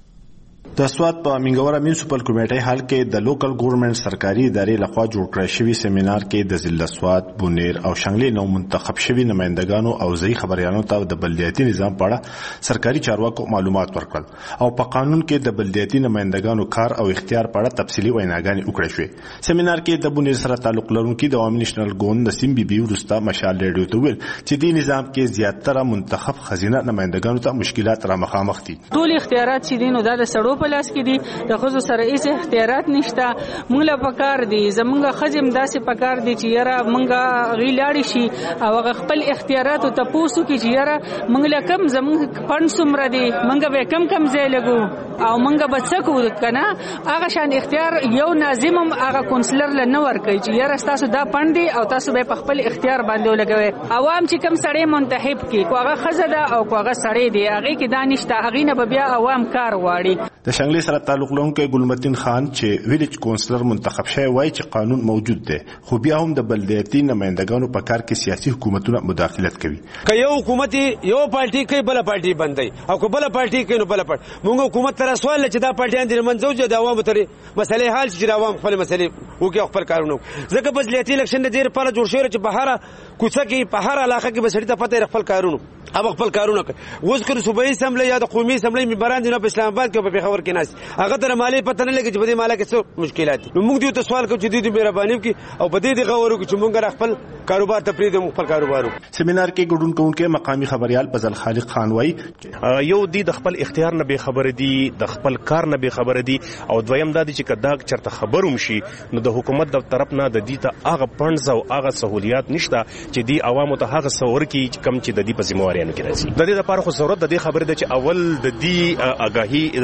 د سواد په منګورا میونسپل کمیټې حال کې د لوکل ګورنمنت سرکاري ادارې لخوا جوړ کړی شوی سیمینار کې د ضلع سواد بونیر او شنګلې نو منتخب شوی نمائندګانو او ځای خبريالانو ته د بلدیاتي نظام په اړه سرکاري چارواکو معلومات ورکړل او په قانون کې د بلدیاتي نمائندګانو کار او اختیار په اړه تفصیلي ویناګانې وکړې شوې. سیمینار کې د بونیر سره تعلق لرونکي د عوامي نېشنل ګوند نسیم بیبي ورستا مشال ریډیو ته ویل چې د نظام کې زیاتره منتخب خزینه نمائندګانو ته مشکلات را مخامخ دي. ټول اختیارات چې دین او د سړو په لاس کې دي د خزو سره هیڅ اختیارات نشته. موږ له پکار دي زمونږ خزم داسې پکار دي چې یاره موږ غیلاړي شي او هغه خپل اختیارات ته پوسو کې چې یاره موږ له کم زمونږ پند سمره دي موږ به کم کم ځای لګو او موږ به څه کوو کنه هغه شان اختیار یو ناظمم هغه کونسلر له نه ورکوي چې یاره تاسو دا پند دي او تاسو به په خپل اختیار باندې ولګوي. عوام چې کم سړی منتخب کی کو هغه خزه ده او کو هغه سړی دی هغه کې دانشته هغه نه بیا عوام کار واړي. د شنګلې سره تعلق لرونکي ګلمتین خان چې ویلیج کونسلر منتخب شوی وای چې قانون موجود دی خو بیا هم د بلدیاتي نمائندګانو په کار کې سیاسي حکومتونه مداخلت کوي. که یو حکومت یو پارټي کوي بل پارټي بندي او که بل پارټي کوي نو بل پارټي موږ حکومت تر سوال چې دا پارټیان د منځو د عوامو تر مسلې حل چې عوام خپل مسلې وکي خپل کارونه ځکه بلدیاتي الیکشن د ډیر په جوړ شوی چې بهاره کوڅه کې په هر علاقه کې بسړی ته پته خپل کارونه هغه خپل کارونه کوي. اوس کله صوبایي اسمبلی یا د قومي اسمبلی ممبران دي په اسلام آباد کې په پیښور کې ناس هغه تر مالی پته نه لګي چې په دې مالا کې څه مشکلات دي. نو موږ دې ته سوال کوو چې دې مهرباني وکړي او په دې دغه ورو چې موږ خپل کاروبار ته پریږدو خپل کاروبار. سیمینار کې ګډون کوونکي مقامي خبريال فضل خالق خان وای یو دی د خپل اختیار نه به خبر دي د خپل کار نه به خبر دي او دویم دا چې کدا چرته خبروم شي نو د حکومت د طرف نه د دې ته هغه پنځ او هغه سہولیات نشته چې دی عوامو ته هغه سور کې کم چې د دې په ذمہواریانو کې راځي. د دې لپاره خو ضرورت د دې خبرې ده چې اول د دې آگاهی د دې وشي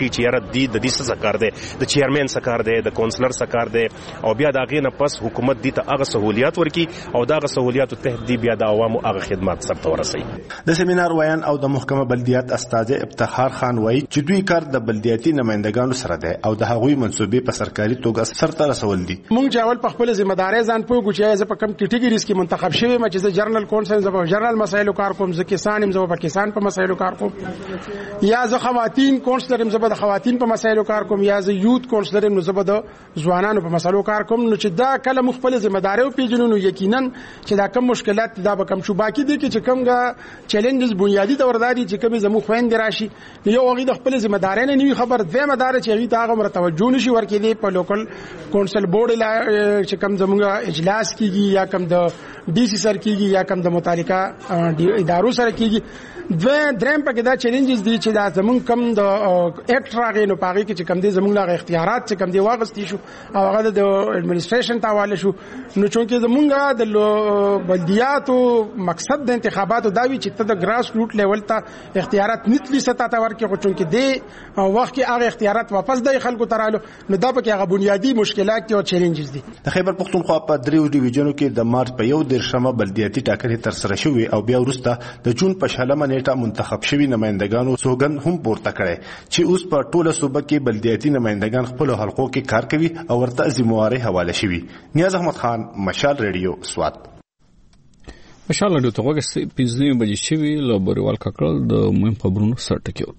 شي چې یاره د دې د څه کار دی د چیرمن څه کار دی د کونسلر څه کار دی او بیا دا غینه پس حکومت دې ته هغه سہولیات ورکي او دا غ سہولیات ته دې بیا د عوامو هغه خدمات سره ورسي. د سیمینار ویان او د محکمه بلدیات استاد افتخار خان وایي چې دوی کار د بلدیاتي نمائندګانو سره دی او د هغوی منسوبې په سرکاري توګه سرته رسول دي. مونږ جاول په خپل ذمہ داري ځان پوه چې زه په کوم کټګریز کې منتخب شوی ما چې جرنل کونسل زه په جرنل مسایلو کار کوم زه کسان هم زه په کسان په مسایلو کار کوم یا زه خواتین کونسلر هم زه په خواتین په مسایلو کار کوم یا زه یوت کونسلر هم زه په ځوانانو په مسایلو کار کوم. نو چې دا کله مخبل ذمہ داري او پیژنو یقینا چې دا کم مشکلات دا به کم شو. باقي دي چې کمګه چیلنجز بنیادی تورداري چې کمی زمو خويند راشي یو هغه د خپل ذمہ داري نه نیوي خبر د مدار چې هغه ته هغه توجه نشي ورکړي په لوکل کونسل بورډ لا چې کم زموږه اجلاس کیږي یا کم د ډي سي سر کیږي یا کم د متعلقه ادارو سره کیږي. دوه دریم پکې دا چیلنجز دي چې دا زمون کم د اکټ راغې نو پاږي چې کم دي زمون لا اختیارات چې کم دي واغستې شو او هغه د اډمنستریشن ته حواله شو. نو چونکه زمونږه د بلدیاتو مقصد د انتخاباتو دا وی چې د ګراس روټ لیول ته اختیارات نتلی ستا ته ورکې خو چونکه دی وخت کې هغه اختیارات واپس د خلکو ترالو نو دا پکې هغه بنیادی مشکلات او چیلنجز دي. د خیبر پختونخوا په دریو ډیویژنو کې د مارچ په یو درشمه بلدیاتي ټاکنې تر سره شوې او بیا وروسته د جون په شلمه نیټه منتخب شوي نمائندګانو سوګند هم پورته کړي چې اوس په ټوله صوبه کې بلدیاتي نمائندګان خپل حلقو کې کار کوي او ورته ذمہواری حواله شوي. نیاز احمد خان، مشال ریډیو، سوات. مشال ریډیو ته وګورئ پنځه بجې شوي له بریوال ککړل د مهم خبرونو سره ټکیو.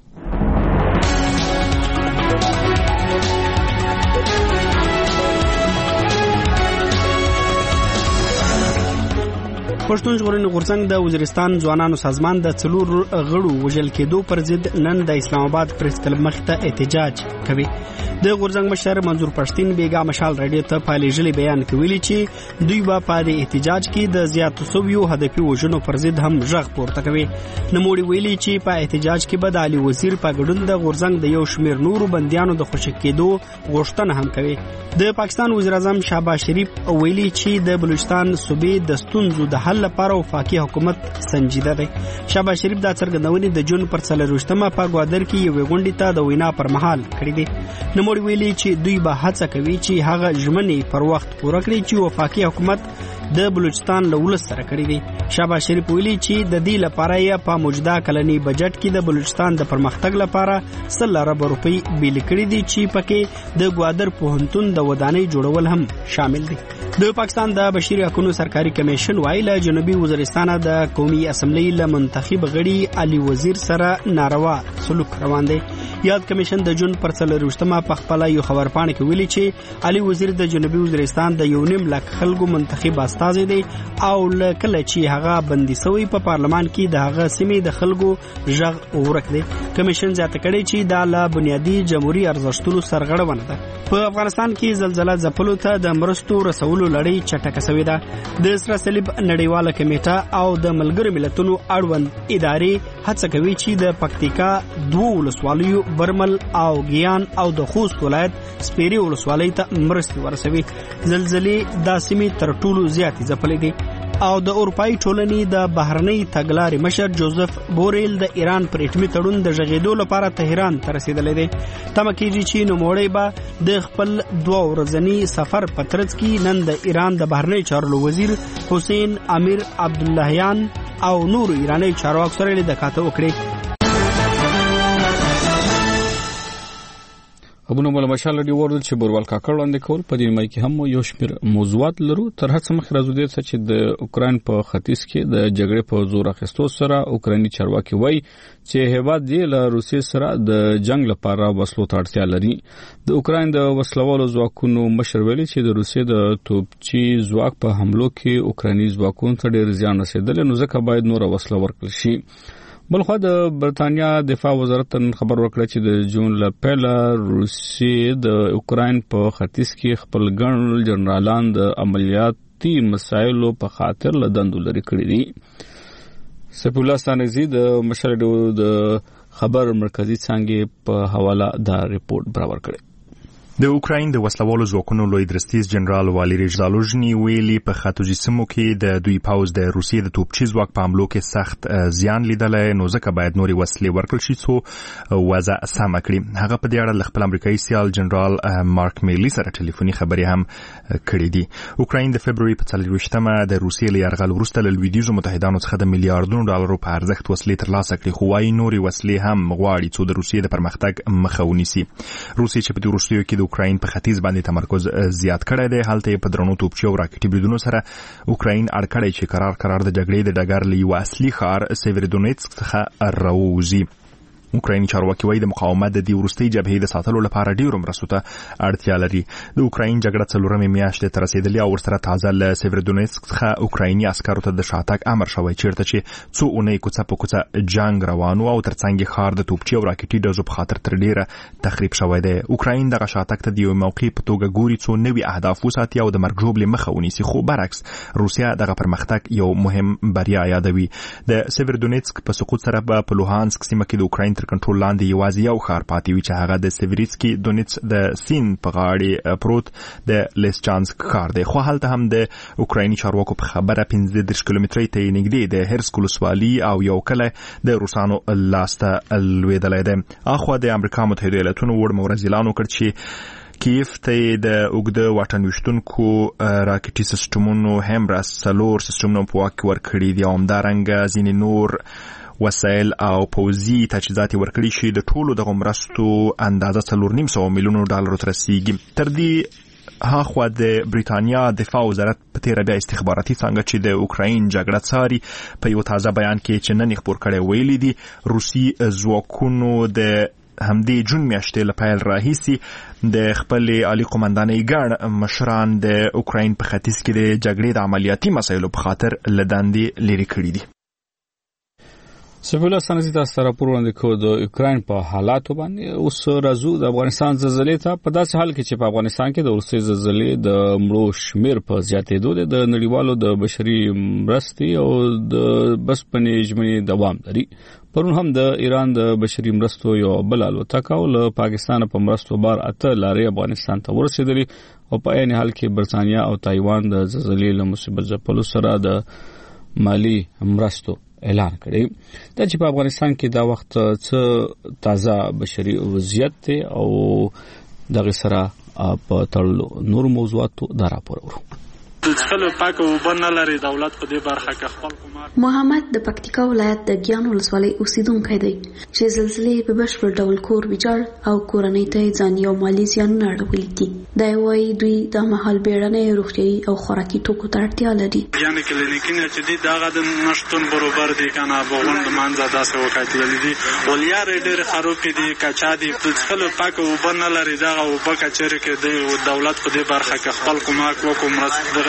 پښتون ژغورنې غورځنګ د وزیرستان ځوانانو سازمان د څلور غړو وژل کېدو پر ضد نن د اسلام آباد پریس کلب مخ ته احتجاج کوي. د غورځنګ مشر منظور پښتين بیګا مشال رادیو ته پالیژلي بیان کوي چې دوی به په دې احتجاج کې د زیاتو سویو هدفي وژنو پر ضد هم ژغ پورته کوي. نموړي ویلي چې په احتجاج کې به د علي وزیر په ګډون د غورځنګ د یو شمیر نورو بنديانو د خوشی کېدو غوښتنه هم کوي. د پاکستان وزیر اعظم شهباز شریف ویلي چې د بلوچستان صوبې د ستونزو د حل لپاره وفاقي حکومت سنجیده دی. شهباز شریف دا څرګندونې د جون پر څلرویشتمه په ګوادر کې یو غونډې ته د وینا پر مهال کړې دي. نوموړي ویلي چې دوی به هڅه کوي چې هغه ژمنې پر وخت پوره کړي چې وفاقي حکومت د بلوچستان له ولس سره کړی دی. شهباز شریف ویلي چې د دې لپاره یې په موجوده کلنی بجټ کې د بلوچستان د پرمختګ لپاره سل ارب روپۍ بیل کړي دي چې پکې د ګوادر پوهنتون د ودانۍ جوړول هم شامل دي. د پاکستان د بشري حقوقو سرکاري کمیشن وایي جنوبي وزیرستان د قومي اسمبلی له منتخب غړي علي وزیر سره ناروا سلوک روان دی. یاد کمیشن د جون پر څلرویشتمه په خپل یو خبرپاڼه کې ویلي چې علي وزیر د جنوبي وزیرستان د یو نیم لک خلکو منتخب استازی دی او لکه چې هغه بندي سوی په پارلمان کې د هغه سیمې د خلکو ژغ ورک دی. کمیشن ځاته کړي چې دا له بنیادی جمهوریت ارزښتونو سرغړونه ده. په افغانستان کې زلزلہ ځپلو ته د مرستو رسولو لړۍ چټکه شوې ده. د سره صلیب نړیواله کمیټه او د ملګرو ملتونو اړوند ادارې هڅه کوي چې د پکتیکا دوه ولسوالیو برمل او ګیان او د خوست ولایت سپیری ولسوالۍ ته مرستې ورسوي. زلزلې د سیمې تر ټولو زیاتې ځپلې دي او د اروپאי ټولنې د بهرنۍ تګلارې مشر جوزف بوریل د ایران پر اټومي تړون د ژغېدو لپاره تهران ته رسیدلی دی. تمه کېږي چې نوموړی به د خپل دوه ورځني سفر په ترڅ کې نن د ایران د بهرنۍ چارو وزیر حسین امیر عبداللهیان او نور ایرانی چارواکو سره لیدکاته وکړي. ابونو مل مشال دی ورول چې بروال کاکړ وړاندې کول په دې مای کې هم یو شمیر موضوعات لرو. تر هڅه مخ راځو دې چې د اوکرين په ختیځ کې د جګړې په زور اخیستو سره اوکراني چارواکي وایي چې هیواد یې له روسیې سره د جنگ لپاره وسلو ته اړتیا لري. د اوکرين د وسلوالو ځواکونو مشر ویلي چې د روسیې د توپچي ځواک په حملو کې اوکراني ځواکونو ته ډېر زیان رسیدلی نو ځکه باید نور وسله ورکړل شي. بلخو د برتانیا دفاع وزارت خبر ورکړ چې د جون له پیله روسیې د اوکرين په ختیځ کې خپل ګڼ جنرالان د عملیاتي مسایلو په خاطر له دندو لري کړی دي. سیف الله ستانکزي د مشر د خبر مرکزی څنګه په حواله دا ریپورت برابر کړی. د اوکراین د وسلوالو ځواکونو لوی درستیز جنرال والری ژالوژني ویلي په ختیځي سیمو کې د دوی پوځ د روسیې د توپچي ځواک په حملو کې سخت زیان لیدلی، نو ځکه باید نورې وسلې ورکړل شي څو وضع سمه کړي. هغه په دې اړه له خپل امریکایي سیال جنرال مارک میلی سره ټلیفوني خبرې هم کړې دي. اوکراین د فبروري په څلرویشتمه د روسیې له یرغل وروسته له لویدیځو متحدانو څخه د میلیارډونو ډالرو په ارزښت وسلې ترلاسه کړې، خو وايي نورې وسلې هم غواړي څو د روسیې د پرمختګ مخه ونیسي. روسیې چې په دې وروستیو کې د اوکراین په ختیځ باندې تمرکز زیات کړی دی، هلته په درنو توپچي او راکټي بریدونو سره اوکراین اړ کړی چې قرار قرار د جګړې د ډګر له یوه اصلي ښار سیویرودونیتسک څخه راووځي. اوکرایني چارواکي وايي د مقاومت د دې وروستۍ جبهې د ساتلو لپاره ډېرو مرستو ته اړتیا لري. د اوکراین جګړه څلورمې میاشتې ته رسېدلې او ورسره تازه له سیویرودونیتسک څخه اوکرایني عسکرو ته د شاتګ امر شوی، چیرته چې څو اونۍ کوڅه په کوڅه جنګ روان و او ترڅنګ یې ښار د توپچي او راکټي ډزو په خاطر تر ډېره تخریب شوی دی. اوکراین دغه شاتګ ته د یوې موقع په توګه ګوري څو نوي اهداف وساتي او د مرګ ژوبلې مخه ونیسي، خو برعکس روسیه دغه پرمختګ یو مهم بریا یادوي. د سیویرودونیتسک په سقوط سره په لوهانسک سیمه کې د اوکراین تر کنټرول لاندې یوازې یو ښار پاتې وي چې هغه د سیوریسکي دونیتس د سین په غاړې پروت د لیسچانسک ښار دی، خو هلته هم د اوکرایني چارواکو په خبره پنځه دېرش کیلومترۍ ته یې نږدې د هرسک ولسوالي او یو کلی د روسانو لاسته لوېدلی دی. اخوا د امریکا متحده ایالتونو وړ مورز اعلان وکړ چې کیف ته د اوږده واټن ویشتونکو راکټي سیسټمونو همراس څلور سیسټمونه په واک کې ورکړي دي او همدارنګه ځینې نور وسایل او پوځي تجهیزات ورکړي شي. د ټولو دغه مرستو اندازه څلور نیم سوه میلیونو ډالرو ته رسیږي. تر دې هاخوا د بریتانیا دفاع وزارت په تیره بیا استخباراتي څانګه چې د اوکراین جګړه څاري په یو تازه بیان کې چې نن یې خپور کړی ویلي دي روسي ځواکونو د همدې جون میاشتې له پیل راهیسې د خپلې عالي قومندانۍ ګڼ مشران د اوکراین په ختیځ کې د جګړې د عملیاتي مسایلو په خاطر له دندې لرې کړي دي. سفیر الله سنځي تاسو سره راپور وړاندې کوو د اوکراین په حالاتو باندې. اوس راځو د افغانستان زلزلې ته. په داسې حال کې چې په افغانستان کې د وروستۍ زلزلې د مړو شمیر په زیاتېدو دی، د نړیوالو د بشري مرستې او د بسپنې ژمنې دوام لري. پرون هم د ایران د بشري مرستو یو بل الوتکه او له پاکستان په مرستو بار اته لارې افغانستان ته ورسېدلې او په عین حال کې برتانیا او تایوان د زلزلې له مصیبت ځپلو سره د مالی مرستو اعلان کړی. دا چې په افغانستان کې دا وخت څه تازه بشري وضعیت دی او دغه سره په تړلو نور موضوعاتو دا راپور ورو. څخه پاک او بن لري دولت په دې برخه کې خپل کومات. محمد د پکتیکا ولایت د ګیان ولسوالۍ اوسیدونکی دی چې زلزلې په بشپړ ډول کور ویجاړ او کورنۍ ته ځاني او مالی زیانونه اړولي دي. دا وايي دوی د مهال بیړنۍ روغتیايي او خوراکي توکو ته اړتیا لري. یعنی کلینیکونه چې دي دغه د نشټون برابر دي کنه بغون د مانځه داسې وکړي دي ولیا ډېر خراب دي کچا دي څخه پاک او بن لري دغه او پکا چیرې کې د دولت په دې برخه کې خپل کومک وکوم مرسته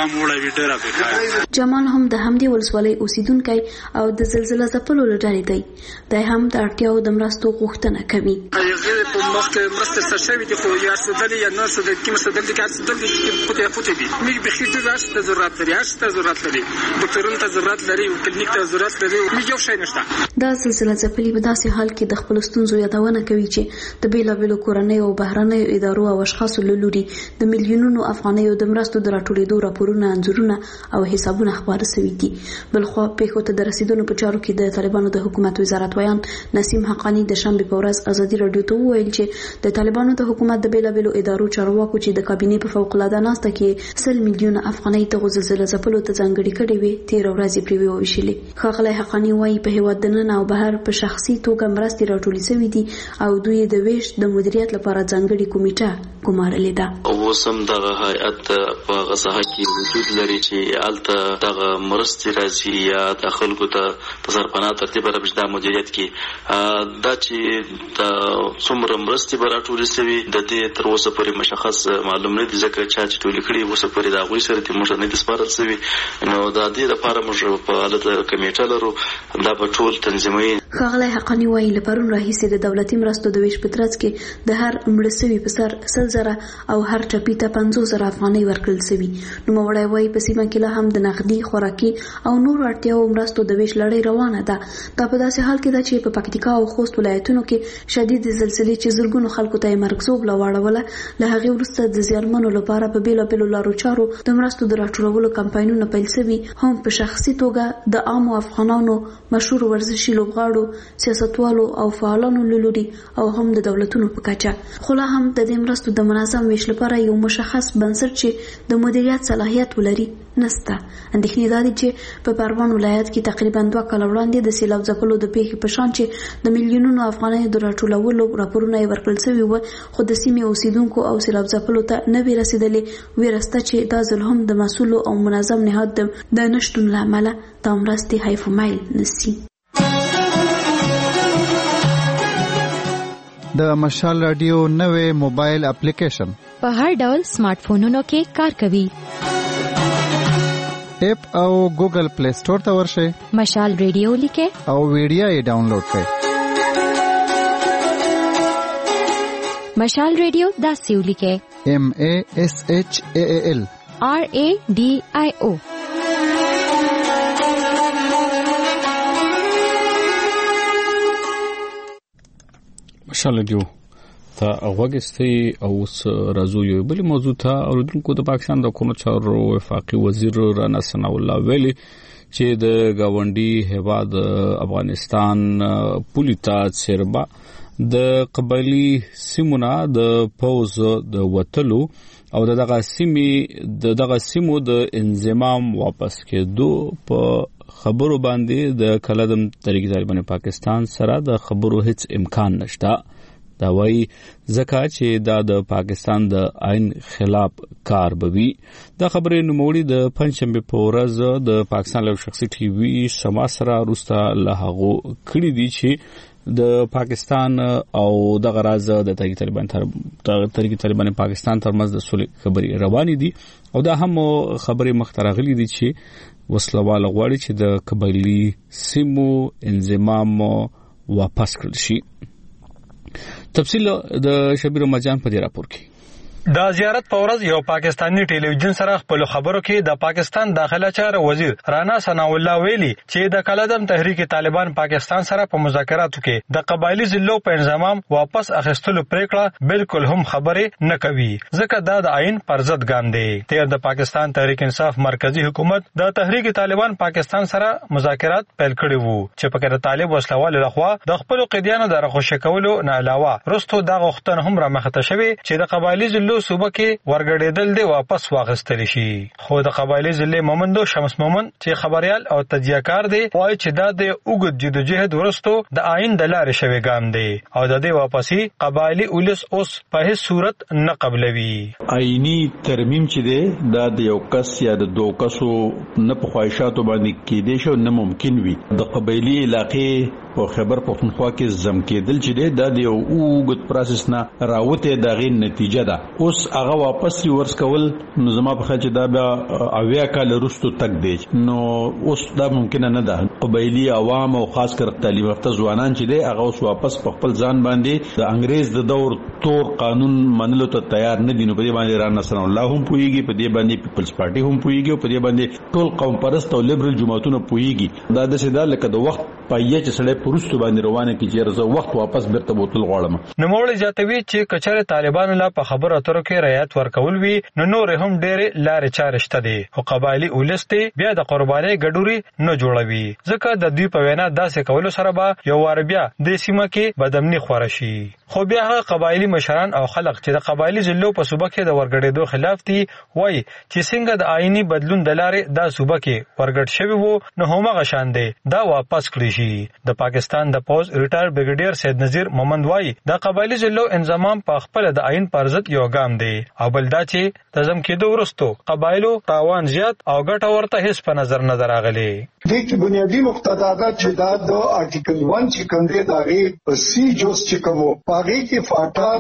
جمال هم د همدې ولسوالۍ اوسیدونکی او د زلزلې ځپلو لړۍ دی. دا هم د اړتیاو د مرستو غوښتنه کوي. یغه په مخ کې مرسته سرشوي دي خو یا سدلې یا نه سدلې کې مسدل دي کار سدل دي په دې پټې دي موږ به خېټه راځي ضرورت لري هڅه ضرورت لري ډاکټرونو ته ضرورت لري او کلینیک ته ضرورت لري موږ یو شی نشته. دا زلزلې ځپلې په داسې حال کې د خپل ستونزو یادونه کوي چې د بیلابیلو کورنۍ او بهرنۍ ادارو او اشخاصو له لوري د میلیونونو افغانیو د مرستو د راټولېدو راپورونه انځورونه او حسابونه خبره شوي دي. بلخو په خاطر د رسیدونکو په چارو کې د طالبانو د حکومت وزارت ویان نسیم حقانی د شنبه په ورځ ازادي رادیو ته وویل چې د طالبانو د حکومت د بیلابیلو ادارو چارواکو چې د کابینې په فوق العاده ناسته کې سل میلیونه افغانۍ ته زلزلې ځپلو ته ځانګړي کړي وي تیر ورځ پرې وویشلې. خغلی حقانی وايي په هیواد د نن او بهر په شخصي توګه مرستې راټولې شوې دي او دوی د ویش د مدیریت لپاره ځانګړي کمیټه ګمارلې ده. اوسم دغه هیئت په غصه کې وجود لري چې الته دغه مرستې راځي یا د خلکو ته په سرپناه ترتیب راځي د مدیریت کې دا چې د څومره مرستې به راټولې شوي د دې تر اوسه پورې مشخص معلوم نه دي ځکه چې چې ټولې کړي اوسه پورې د هغوی سره موږ نه دي سپارل شوي نو د دې لپاره موږ په حالت کمیټه لرو دا به ټول تنظیموي. ښاغلی حقانی وایي له پرون راهیسې د دولتي مرستو د ویش په ترڅ کې د هر مړه سوي په سر سل زره او هر ټپي ته پنځوس زره افغانۍ ورکړل سوي. نوموړی وایي په سیمه کې لا هم د نغدي، خوراکي او نورو اړتیاوو مرستو د ویش لړۍ روانه ده. دا په داسې حال کې ده چې په پکتیکا او خوست ولایتونو کې شدید زلزلې چې زرګونو خلکو ته یې مرګ ژوبله واړوله، له هغې وروسته د زیانمنو لپاره په بېلابېلو لارو چارو د مرستو د راټولولو کمپاینونه پیل سوي، هم په شخصي توګه د عامو افغانانو، مشهورو ورزشي لوبغاړو، سیاستوالو او فعالانو له لوري او هم د دولتونو په کچه. خو لا هم د دې مرستو د منظم ویش لپاره یو مشخص بنسټ چې د مدیریت صلاحیت ولري نسته. اندېښنې دا دي چې په پروان ولایت کې تقریبا دوه کاله وړاندې د سیلاب ځپلو د پیښې په شان چې د میلیونونو افغانیو د راټولولو راپورونه یې ورکړل سوي وو، خو د سیمې اوسیدونکو او سیلاب ځپلو ته نه وې رسېدلې. ویره شته چې دا ځل هم د مسؤلو او منظم نهاد د نشتون له امله دا مرستې حیف و میل نشي. د مشال رادیو نوې موبایل اپلیکیشن په هر ډول سمارټ فونونو کې کار کوي. اپ او ګوګل پلی سٹور ته ورشئ، مشال رادیو لیکئ او ویډیو یې ډاونلوډ کړئ. مشال رادیو داسې ولیکئ: ایم ای ایس ایچ ای ایل آر ای ډي آی او. مشال رادیو ته غوږستئ او اوس راځو یو بل موضوع ته. اوریدونکو، د پاکستان د حکومت چارو وفاقي وزیر رانا ثناء الله ویلي چې د گاونډي هیواد افغانستان پولي ته څیربه د قبایلی سیمونه د پوز د وټلو او دغه سیمې د دغه سیمو د انضمام واپس کېدو په خبرو باندې د کلدم تحریک طالبان پاکستان سره د خبرو هیڅ امکان نشته. دا وایي ځکه چې دا د پاکستان د آئین خلاف کار بوي. دا خبرې نوموړي د پنځشنبه په ورځ د پاکستان له شخصي ټي وي سما سره روستا له هغه کړي دي چې د پاکستان او د غراز د تحریک طالبان تر تحریک طالبان پاکستان ترمنځ د صلح خبري روانې دي او دا هم خبرې مخترغلي دي چې وسلوال غواړي چې د قبایلی سیمو انضمام واپس کړل شي. تفصیل د شبیر مجان په دې راپور کې. دا زیارت په ورځ یو پاکستانی ټلویزیون سره خپل خبرو کې د پاکستان داخله چارو وزیر رانا ثناء الله ویلي چې د کلدم تحریک طالبان پاکستان سره په مذاکراتو کې د قبایلی ضلعو په انضمام واپس اخیستلو پریکړه بالکل هم خبره نه کوي، ځکه دا د آئین پر ضد ګام دی. تیر د پاکستان تحریک انصاف مرکزی حکومت د تحریک طالبان پاکستان سره مذاکرات پیل کړي وو چې په کې طالب وسلوال لخوا د خپل قیدیانو د رخصت کولو نه علاوه رستو دا غوښتنه هم را مخته شوی چې د قبایلی ضلعو صوبه کې ورګړېدل دی واپس واغستل شي. خو د قبایلی ضلع مومندو شمس مومن چې خبريال او تجزیه‌کار دی وایي چې دا د اوږد جدوجہد ورستو د آئین د لارې شوی ګام دی او د دې واپسی قبایلی اولس اوس په هیڅ صورت نه قبلوي. آئینی ترمیم چې دی دا د یو کس یا د دوه کسو نه په خواهشاتو باندې کېدې شو نه ممکن وي. د قبایلی علاقې په خبر پښتونخوا کې زم کېدل چې دی دا د یو اوږد پروسس نه راوته د غي نتیجه ده. اوس هغه واپس ریورس کول نو زما په خاطر دا بیا اویا کال وروسته تک دی نو اوس دا ممکن نه ده. قبایلی عوام او خاص کر تعلیم یافته ځوانان چې دی هغه اوس واپس په خپل ځان باندې د انګريز د دور تور قانون منلو ته تیار نه دي. نو په دې باندې رانا ثناء الله هم پويږي، په دې باندې پیپلز پارټي هم پويږي او په دې باندې ټول قوم پرست او لیبرل جماعتونه پويږي. دا د سیدا لکه د وخت پایې چې سړی پرستو باندې روانه کی چې زه وخت واپس بیرته بوتل غواړم. نو موږ جاتوي چې کچره طالبانو لا په خبره اترو کې رعایت ورکول وی نو نور هم ډېر لارې چارې شته دي او قبایلی اولسته بیا د قرباني ګډوري نه جوړوي، ځکه د دوی په وینا داسې کولو سره به یو وار بیا د سیمه کې بدامني خور شي. خو بیا هغه قبایلی مشران او خلک چې د قبایلی ضلعو په صوبه کې د ورګړېدو خلاف دي وایي چې څنګه د آئینی بدلون د لارې د صوبه کې ورګړ شوی وو نو همغه شان دی دا واپس کړی شي. د پاکستان د پوز ریټایر بریګیډیر سید نذیر مومند وایي د قبایلی ضلعو انضمام په خپل د آئین پر ضد یو ګام دی او بل دا چې د زم کېدو وروسته قبایلو تاوان زیات او ګټه ورته هیڅ په نظر نه راغلی. د دې بنیادی نقطه دا ده چې دا د آرټیکل ون چې کوم دی دا غي سی جوس چې کوم پاغي کې فاټا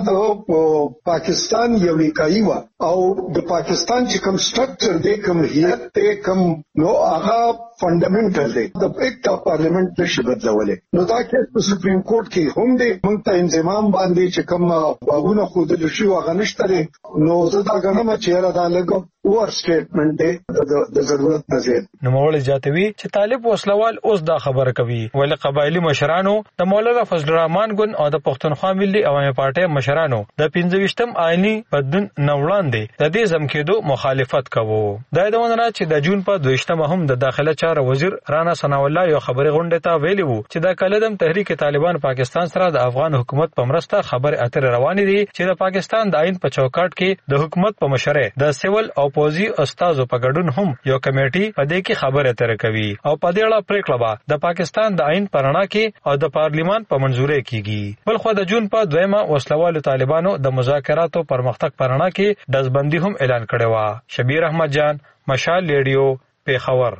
د پاکستان یو لیکایي و او د پاکستان چې کوم سټرکچر دی کوم هیئت ته کوم نو هغه فندامنټل دی د ایکټ اف پارلیمنت نشي بدلولای. نو دا کیس په سپریم کورټ کې هم دی. موږ ته انضمام باندې چې کوم بابونه خودل شي هغه نشته دی. نو زه دا غنم چې را دا لګو ور سټیټمنټ دی د ضرورت نه زیات. نو مولوی جاتوی چې طالب وسلوال اوس دا خبره کوي ولې قبایلی مشرانو د مولانا فضل الرحمن ګوند او د پښتونخوا ملي عوامي پارټي مشرانو د پنځه ویشتم آئینی بدلون نه وړاندې د دې زمکېدو مخالفت کوو. دا د ونه چې د جون په دویشتمه هم د داخله چارو وزیر رانا ثناء الله یو خبري غونډه ته ویلي وو چې د کلدم تحریک طالبان پاکستان سره د افغان حکومت په مرسته خبر اتر روان دي چې د پاکستان د آئین په چوکاټ کې د حکومت په مشره د سیول او پوزي استادو په ګډون هم یو کمیټي په دې کې خبره اتر کوي او په دې اړه پریکړه به د پاکستان د آئین پرانا کې او د پارلیمان په منځوري کیږي. بل خو د جون په دویمه وسلوالو طالبانو د مذاکراتو پرمختګ پرانا کې دزبندي هم اعلان کړی و. شبیر احمد جان، مشال ریډیو، پیښور.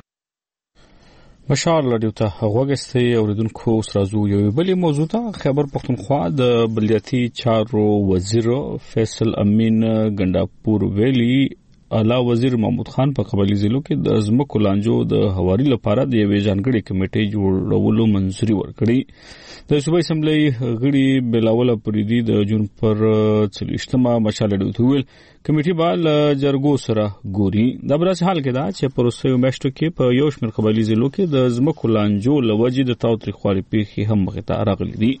مشال ریډیو ته غوږستي اوریدونکو سرازو یو بلی موضوع ته خبر پښتونخوا د بلدیاتي چارو وزیر فیصل امین ګنداپور ویلي اعلی وزیر محمود خان په قبایلی ضلعو کې د ازمکو لانجو د هواري لپاره د یوې ځانګړې کمیټې جوړولو منځوري ورکړي. د صوبایي اسمبلی غړي بلاول پریدي د جون پر څلوېښتمه مشال ریډیو ته ویل کمیټې به له جرګو سره ګوري. دا برس حال کې دا چې په روسیو میاشتو کې په یو شمېر قبایلی ضلعو کې د ازمکو لانجو لوجې د تاوتریخوالي پیښې هم مخې ته راغلي دي.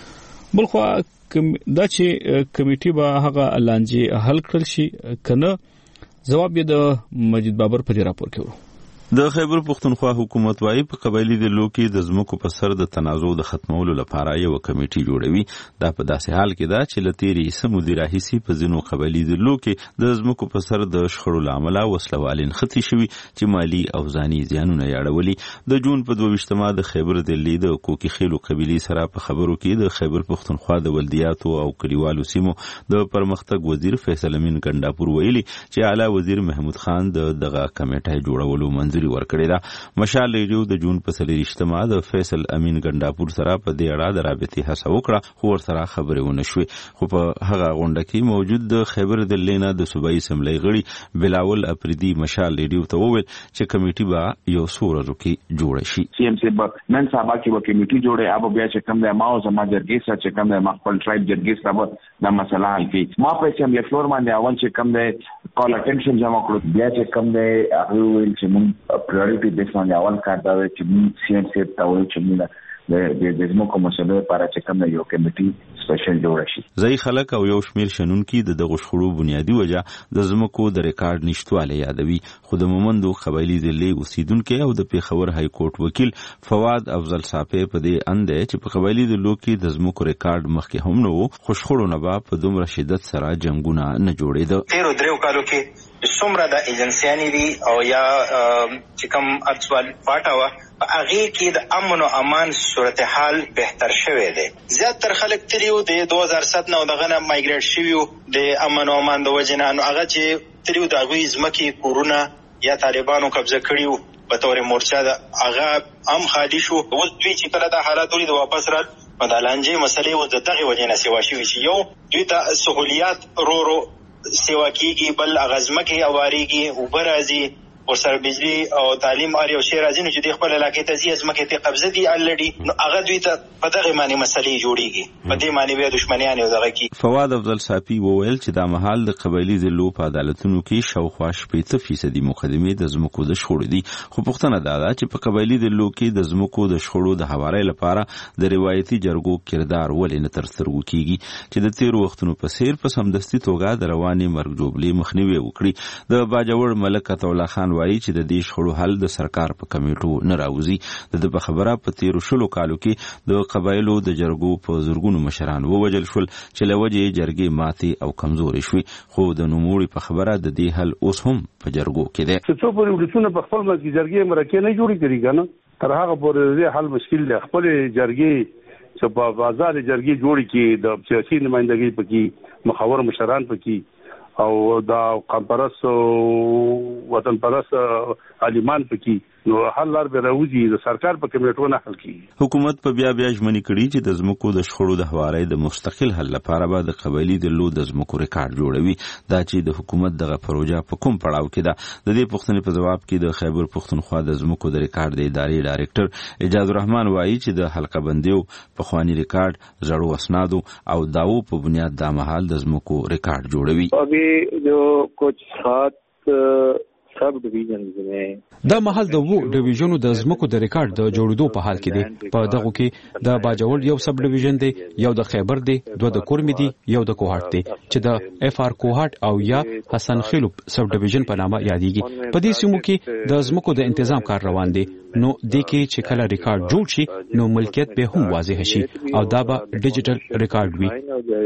بلخو دا چې کمیټې به هغه لانجې حل کړل شي کنه جواب یې د مجید بابر په راپور کې ورو. د خیبر پښتونخوا حکومت وايي په قبایلی ضلعو کې د ځمکو په سر د تنازع د ختمولو لپاره یو کمیټي جوړوي. دا په داسې حال کې ده چې لتيري سمودي راهيسي په ځینو قبایلی ضلعو کې د ځمکو په سر د شخړو لامل وسلوالین ختی شوي چې مالی او ځاني زیانونه یاړولي. د جون په دوه ویشتمه د خیبر دلی د کوکی خیلو قبيلي سره په خبرو کې د خیبر پښتونخوا د ولدیاتو او کلیوالو سیمو د پرمختګ وزیر فیصل امین ګنداپور ویلي چې اعلی وزیر محمود خان د دغه کمیټه جوړولو منځ ورکړی دا. مشال ریډیو د جون په څلوېښتمه د فیصل امین ګنداپور سره په دې اړه د رابطې هڅه وکړه خو ورسره خبرې ونه شوې. خو په هغه غونډه کې موجود د خیبر دلی نه د صوبایي اسمبلی غړي بلاول اپریدي مشال ریډیو ته وویل چې کمیټي به یو څو ورځو کې جوړه شي. سی ام سی به نن سبا کې به کمیټي جوړه اب بیا چې کوم د ما او زما جرګې سره چې کوم د خپل ټرایب جرګې سره د مسله حل کړي. ما په اسمبلی فلور باندې اول چې کوم د کال اټینشن جمع کړو بیا چې کوم د هغه ویل چې موږ priority based on the one card that which means C M C tawul chimina د د زموږ مسله لپاره چې کوم یو کمیټي سپیشل جوړ شي. ځای خلک او یو شمیر شنونکو د دغه شخړو بنیادی وجه د زمکو د ریکارډ نشټواله یادوي. خو د مومندو قبایلی ضلع اوسیدونکو او د پیښور های کورټ وکیل فواد افضل صافی په دې اند چې په قبایلی ضلعو کې د زمکو ریکارډ مخکې هم نو خو شخړو نه با په دومره شدت سره جنگونه نه جوړېده. تیر درو کالو کې څومره د ایجنسیانی دي او یا چې کوم ارتبال پټاوه په هغه کې د امن او امان صورتحال بهتر شوه دی. زیاتره خلک تریو د دوه هزار سات نه دغه نه مایګریټ شویو د امن او امان د وجنه نو هغه چې تریو د غوي زمکي کورونا یا طالبانو قبضه کړیو په تور مورچا د هغه ام خالي شو. ول دوی چې کله د حالات لري د واپس را مدالانجې مسلې و د دغه وجنه سیوا شوی چې یو دوی ته سہولیات رو رو سیوا کیږي بل اغازمکه اواریږي او برازي او سر بجلی او تعلیم اړ یو شی راځي نو چې د خپل علاقې ته ځي ازمکه ته قبضه دي الډي نو هغه دوی ته په دغه معنی مسلې جوړیږي په دې معنی به دښمنیان یو دغه کی. فواد افضل صافی وویل چې د محل د قبایلی ضلعو په عدالتونو کې شاوخوا شپږ فیصد مقدمې د زمکو د شخړو دي. خو پښتنه دا ده چې په قبایلی ضلعو کې د زمکو د شخړو د حوالې لپاره د روایتي جرګو کردار ولې نه تر سترګو کیږي چې د تیر وختونو په سیر په سمدستي توګه د رواني مرګ جوړلې مخنیوي وکړي. د باجوړ ملک عطا الله خان وایي چې د دې شخړو حل د سرکار په کمیټو نه راوځي. د په خبره په تیر شلو کالو کې د قبایلو د جرګو په زورګونو مشران ووجل شول چې لوجه جرګې ماتي او کمزوري شوي. خو د نوموړي په خبره د دې حل اوس هم په جرګو کې دی. چې څو پورې ولسونه په خپل مزګي جرګې مرکه نه جوړي کړي کنه تر هغه پورې دې حل مشکل دی. خپل جرګې چې په بازار جرګې جوړي کې د سیاسي نمائندګۍ پکې مخاور مشران پکې او دا کانفرنس وطن پرست عالمان پکې نو حل لار به راوځي د سرکار په کمیټو نه حل کیږي. حکومت په بیا بیا ژمنې کړي چې د ځمکو د شخړو د هواري د مستقل حل لپاره به د قبایلی د لو د ځمکو ریکارډ جوړوي. دا چې د حکومت دغه پروژه په کوم پړاو کې ده. د دې پوښتنې په جواب کې د خیبر پښتونخوا د ځمکو د ریکارډ د ادارې ډایرکټر اجاز الرحمن وایي چې د حلقه بندیو په خواني ریکارډ زړو اسنادو او داو په بنیاد د مهال د ځمکو ریکارډ جوړوي. ابي جو کچھ سات سب ډیویژنز نه دا محل د وو ډیویژنو د ځمکو د ریکارډ د جوړېدو په حال کې دی. په دغه کې د باجوړ یو سب ډیویژن دی، یو د خیبر دی، دوه د کورمی دی، یو د کوهاټ دی چې د اف ار کوهاټ او یا حسن خیلو سب ډیویژن په نامه یادېږي. په دې سیمو کې د ځمکو د تنظیم کار روان دی. نو د کې چې کله ریکارډ جوړ شي نو ملکیت به هم واضح شي او دا به ډیجیټل ریکارډ وي.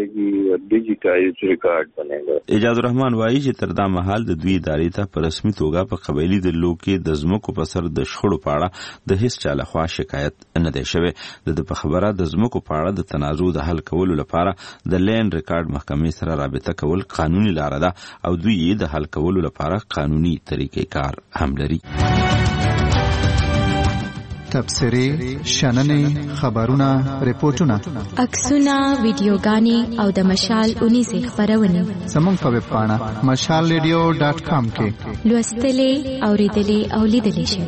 اجاز الرحمن وایي چې تر دا مهال د دوی ادارې ته په رسمي توګه په قبایلی د لو کې د ځمکو په سر د شخړو په اړه د هیڅ چا لخوا شکایت نه دی شوی. د په خبره د ځمکو په اړه د تنازع د حل کولو لپاره د لین ریکارډ محکمې سره رابطه کول قانوني لار ده او دوی یې د حل کولو لپاره قانوني طریقې کار هم لري. تبصرې، شننې، خبرونه، ریپورتونه، عکسونه، ویډیوګانې او د مشال اونیزې خبرونه زموږ په ویب پاڼه مشال ریډیو ډاټ کام کې لوستلې، اوریدلې او لیدلې شئ.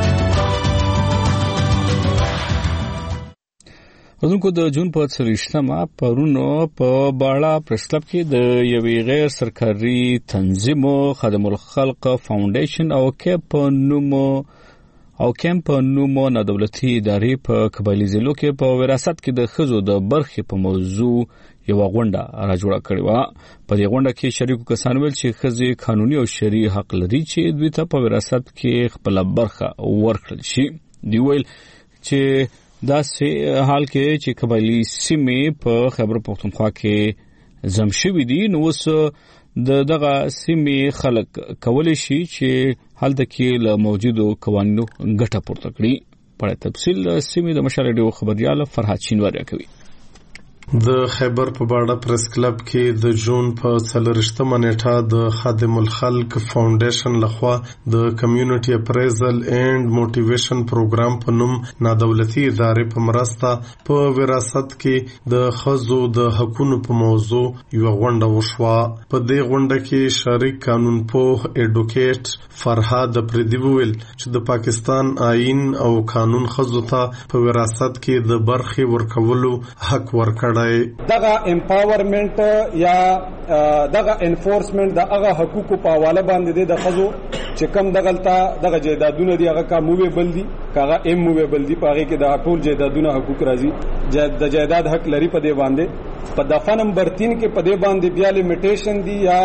ودونکو د جون په څلوېښتمه پرونو په باړه پریس کلب کې د یوې غیر سرکاري تنظیم خادم الخلق فاونډیشن او کیپ نومو او کیمپ نومو نه دولتي ادارې په قبایلی ضلعو کې په وراثت کې د ښځو د برخې په موضوع یو غونډه راجوړه کړې وه. په دې غونډه کې شریکو کسان ویل چې ښځې قانوني او شرعي حق لري چې دوی ته په وراثت کې خپله برخه ورکړل شي. دوی ویل چې داسې حال کې چې قبایلی سیمې په خیبر پښتونخوا کې زم شوي دي نو اوس د دغه سیمې خلک کولی شي چې هلته کې له موجودو قوانینو ګټه پورته کړي. په تفصیل سیمې د مشال ریډیو خبريال فرحات شینواری کوي. د خیبر په باړه پریس کلب کې د جون په څلورشتمه نیټه د خادم الخلق فاونډیشن لخوا د کمیونټي اپریزل اینڈ موټیویشن پروګرام په نوم نادولتي ادارې په مرسته په وراثت کې د ښځو د حقوقو په موضوع یو غونډه وشوه. په دې غونډه کې شریک قانون پوه اډوکیټ فرهاد پردی ویل چې د پاکستان آئین او قانون ښځو ته په وراثت کې د برخې ورکولو حق ورکړ. دغه امپاورمنت یا دغه انفورسمنت د هغه حقوقو په حواله باندې د خزو چې کم دغلطه دغه جیدادونه دی هغه کا موویبل دي کاغه ام موویبل دي پاره کې د ټول جیدادونه حقوق راځي د جیداد حق لري په دې باندې. په دفعه نمبر تین کې په دې باندې بیا لیمیټیشن دي یا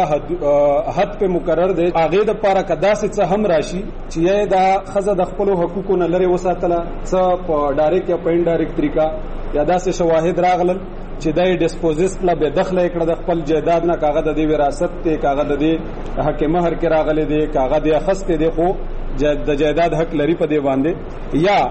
حد په مقرر دي هغه د پاره کدا څه هم راشي چې دا خزه د خپل حقوقو نه لري وساتله څه په ډایرکټ یا په انډایرکټ طریقه یا داسې شواهد راغلل چې دای ډیسپوزیټ لا به دخل کړه د خپل جیداد نه کاغذ د وراثت ته کاغذ د حق مہر کې راغلي دي کاغذ د خسته دي خو د جیداد حق لري په دی باندې یا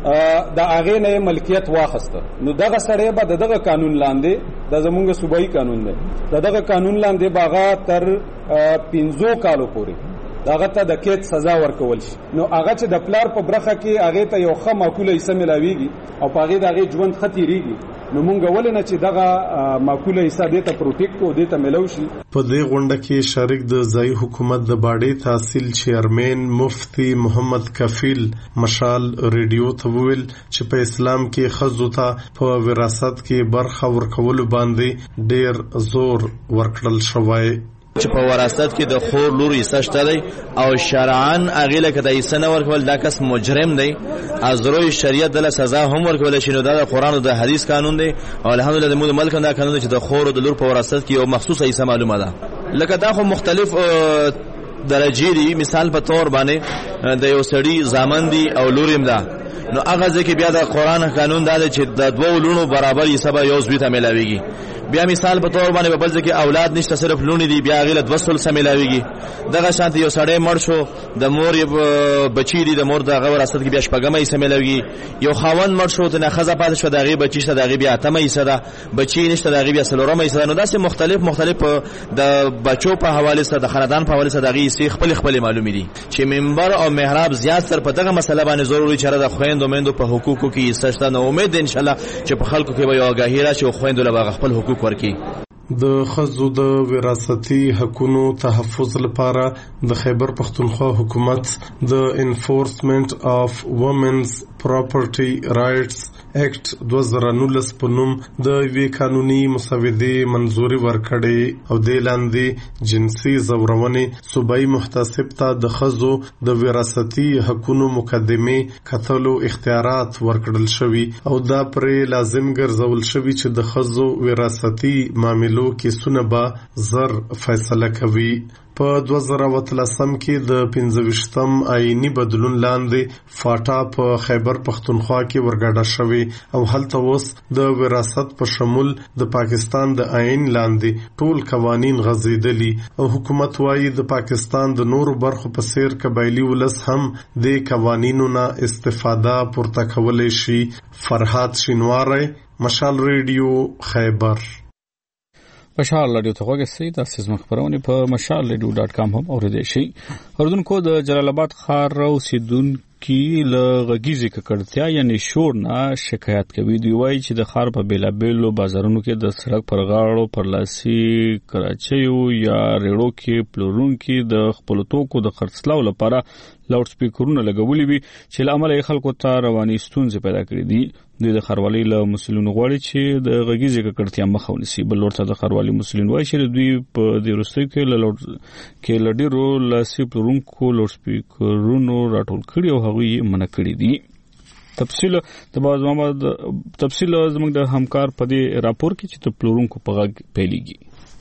د هغه نه ملکیت واخسته نو دغه سړی به دغه قانون لاندې د زمونږ صوبایي قانون دی دغه قانون لاندې باغا تر پنځو کالو پورې دغه ته د کېد سزا ورکول شي. نو هغه چې د پلار په برخه کې هغه ته یو ښه معقوله حصہ ملاويږي او په هغه د هغه ژوند خطرېږي نو مونږ ولنه چې دغه معقوله حصہ دې ته پروټیکټ کو دې ته ملو شي. په دې غونډه کې شریک د ځای حکومت د باډي تحصیل چیرمن مفتی محمد کفیل مشال ریډیو ته ویل چې په اسلام کې ښځو ته په وراثت کې برخه ورکول باندې ډیر زور ورکړل شوی چې په وراثت کې د خور لور حصہ شته دی او شرعاً هغه لکه د حصہ نه ورکول دا کس مجرم دی از روی شریعت دله سزا هم ورکول شي. نو دا د قرآن او د حدیث قانون دی او الحمدلله د ملک دا قانون دی چې د خور او د لور په وراثت کې یو مخصوصه حصہ معلومه ده. لکه دا خو مختلف درجې دي. مثال په تور باندې د یو سړي زامن دي او لور هم ده نو هغه ځکه بیا د قرآن قانون دا دی چې د دوه لونو برابر حصہ به یو ځوی ته ملاويږي. بیا مثال په تور باندې بل ځکه اولاد نشته صرف لونی دی بیا غیله دوسل سملاویږي دغه شانتي یو سړی مړ شو د مور بچی دی د مور د غور اسد کې بیا شپږمې سملاویږي یو خاوند مړ شو ته خزه پات شو دغه بچی شته دغه بیا اتمې سره بچی نشته دغه بیا سلورمې سره نو داسې مختلف مختلف د بچو په حواله سره د خاندان په حواله سره دغه سی خپل خپل معلومي دي چې منبر او محراب زیات تر په دغه مسله باندې ضروري چره د خويندو مندو په حقوقو کې استشته نو امید ان شاء الله چې په خلکو کې به یو آگاهی راشي او خويندو له خپل حقوق ورکړي. د خزو د وراثتي حقوقو تحفظ لپاره د خیبر پختونخوا حکومت د انفورسمنت اف وومنز پراپرټي رائټس اکټ دوه زره نولس په نوم د وی قانوني مسودې منزوري ورکړې او د لاندې جنسي زورونې صوبایي محتسب ته د خزو د وراثتي حقوقو مقدمه کتلو اختیارات ورکړل شوی او دا پرې لازم ګرځول شوی چې د خزو وراثتي معاملې کې سونه زر فیصله کوي. په دوه زره اتلسم کې د پنځه ویشتم آئینی بدلون لاندې فاټا په خیبر پختونخوا کې ورګډه شوی او هلته اوس د وراثت په شمول د پاکستان د آئین لاندې ټول قوانین غځېدلي او حکومت وايي د پاکستان د نورو برخو په څیر قبایلی ولس هم د قوانینو نه استفاده پورته کولی شي. فرحات شینواری، مشال ریډیو، خیبر. مشال رادیو ته وګورئ تاسو زموږ خبرونه په مشال ریډیو ډاټ کام هم اوریدئ شئ. اردوونکو د جلال آباد ښار اوسیدونکو له غږیزې ککړتیا یعنی شور نه شکایت کوي. دوی وایي چې د ښار په بیلابیلو بازارونو کې د سړک پر غاړو پرلاسي کراچیو یا ریړو کې پلورونکي د خپل توکو د خرڅلاو لپاره لاوډ سپیکرونه لګولي وي چې له امله خلکو ته رواني ستونزې پیدا کړې دي. دوی د ښاروالۍ له مسؤلینو غواړي چې د غږیزې ککړتیا مخه ونیسي. بل ورته د ښاروالۍ مسؤلین وایي چې دوی په دې وروستیو کې له لوډ کې له ډېرو لاسي پلورونکو لوډ سپیکرونو راټول کړي او هغوی یې منع کړي دي. تفصیل د باز محمد تفصیل زموږ د همکار په دې راپور کې چې د پلورونکو په غږ پیلېږي.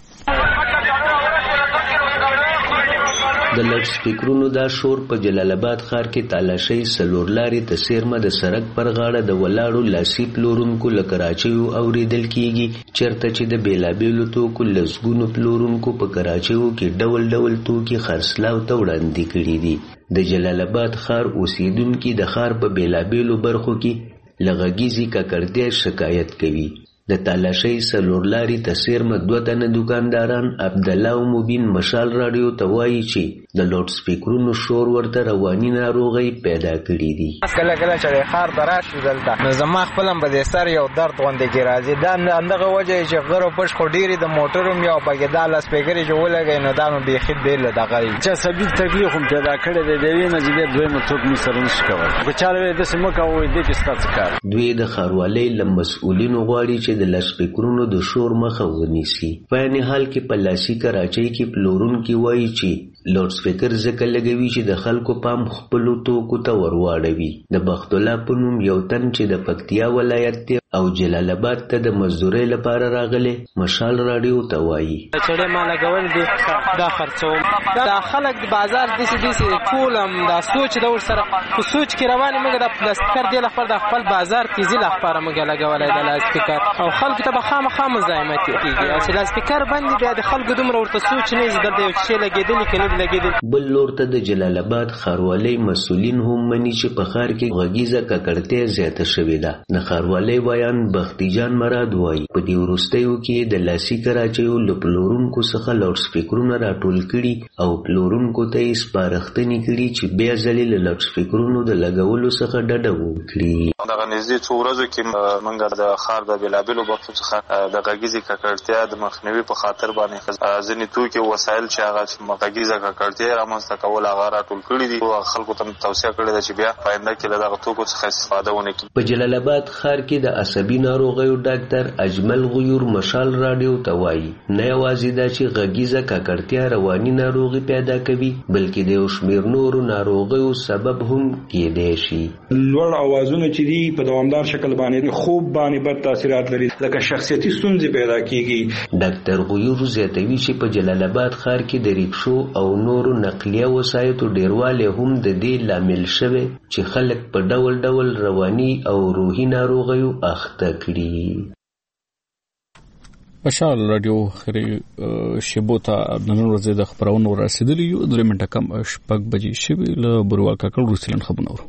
د لوډ سپیکرونو دا شور په جلال آباد ښار کې تالاشۍ څلور لارې ته څیرمه د سړک پر غاړه د ولاړو لاسي پلورونکو له کراچیو اورېدل کیږي چېرته چې د بېلابېلو توکو لسګونو پلورونکو په کراچیو کې ډول ډول توکي خرڅلاو ته وړاندې کړي دي. د جلال آباد ښار اوسیدونکي د ښار په بېلابېلو برخو کې له غږیزې ککړتیا شکایت کوي. د تالاشۍ څلور لارې ته څیرمه دوه تنه دکانداران عبدالله او مبین مشال راډیو ته وایي چې د لوډ سپیکرونو شور ورته رواني ناروغۍ پیدا کړي دي. کله کله چې ښار ته راشو دلته نو زما خپل هم په دې سر یو درد غوندې کې راځي. دا همدغه وجه چې غر او پش خو ډېرې د موټرو هم یو پکې دا لاس سپیکرې چې ولګوي نو دا نو بیخي بېل دغه وي چې عصبي تکلیف هم پیدا کړی دی. د یوې نه چې دویمه څوک مې سره نشي کولی که چا وایي داسې مه کوئ دې کې ستا څه کار. دوی د ښاروالۍ له مسؤلینو غواړي چې د لاس سپیکرونو د شور مخه ونیسي. په عین حال کې په لاسي کراچۍ کې پلورونکي وایي چې لوډ سپیکر ځکه لګوي چې د خلکو پام خپلو توکو ته ورواړوي. د بخت الله په نوم یو تن چې د پکتیا ولایت دی او جلال آباد ته د مزدورۍ لپاره راغلی مشال راډیو ته وایي چړې ما لګول دي دا خرڅوم دا خلک د بازار داسې داسې ټول هم دا سوچ د ورسره په سوچ کې روانې موږ د پلاستیکر دی لپاره د خپل بازار تیزي لپاره موږ لګولی د لاستیکر او خلکو ته به خامخا مزاحمت کېږي او چې لاستیکر بند بیا د خلکو دومره ورته سوچ نه وي دلته یو شی لګېدلي که نه دي لګېدلي. بل لور ته د جلال آباد ښاروالۍ مسؤلین هم مني چې په ښار کې غږیزه ککړتیا زیاته شوې ده. د ښاروالۍ وایي بختی جان مراد وایي په دې وروستیو کې د لاسي کراچیو له پلورونکو څخه لاوډ سپیکرونه راټول کړي او پلورونکو ته یې سپارښتنې کړي چې بیا ځلې له لاوډ سپیکرونو د لګولو څخه ډډه وکړي. دغه نږدې څو ورځو کې موږ د ښار د بېلابېلو برخو څخه د غږیزې ککړتیا د مخنیوي په خاطر باندې ځینې توکي وسایل چې هغه غږیزه ککړتیا رامنځته کول هغه راټول کړي دي او خلکو ته توصیه کړې ده چې بیا په آینده کې له دغه توکو څخه استفاده ونه کړي. په جلال آباد ښار کې د عصبي ناروغیو ډاکټر اجمل غیور مشال راډیو ته وایي نه یوازې دا چې غږیزه ککړتیا رواني ناروغي پیدا کوي بلکې د یو شمېر نورو ناروغیو سبب هم کېدای شي. لوړ اوازونه چې دي په دوامدار شکل باندې خوب باندې بد تاثیرات لري لکه شخصیتي ستونزې پیدا کیږي. ډاکټر غیور زیاتوي چې په جلال آباد ښار کې د ریکشو او نورو نقلیه وسایطو ډیروالی هم د دې لامل شوی چې خلک په ډول ډول رواني او روحي ناروغیو اخته کړي. مشال رادیو خري شبو ته نن ورځ د خبرونو رسیدلی یو درې منټه کم شپږ بجې شوي له بروال کاکړ روسلن خبرونه ورو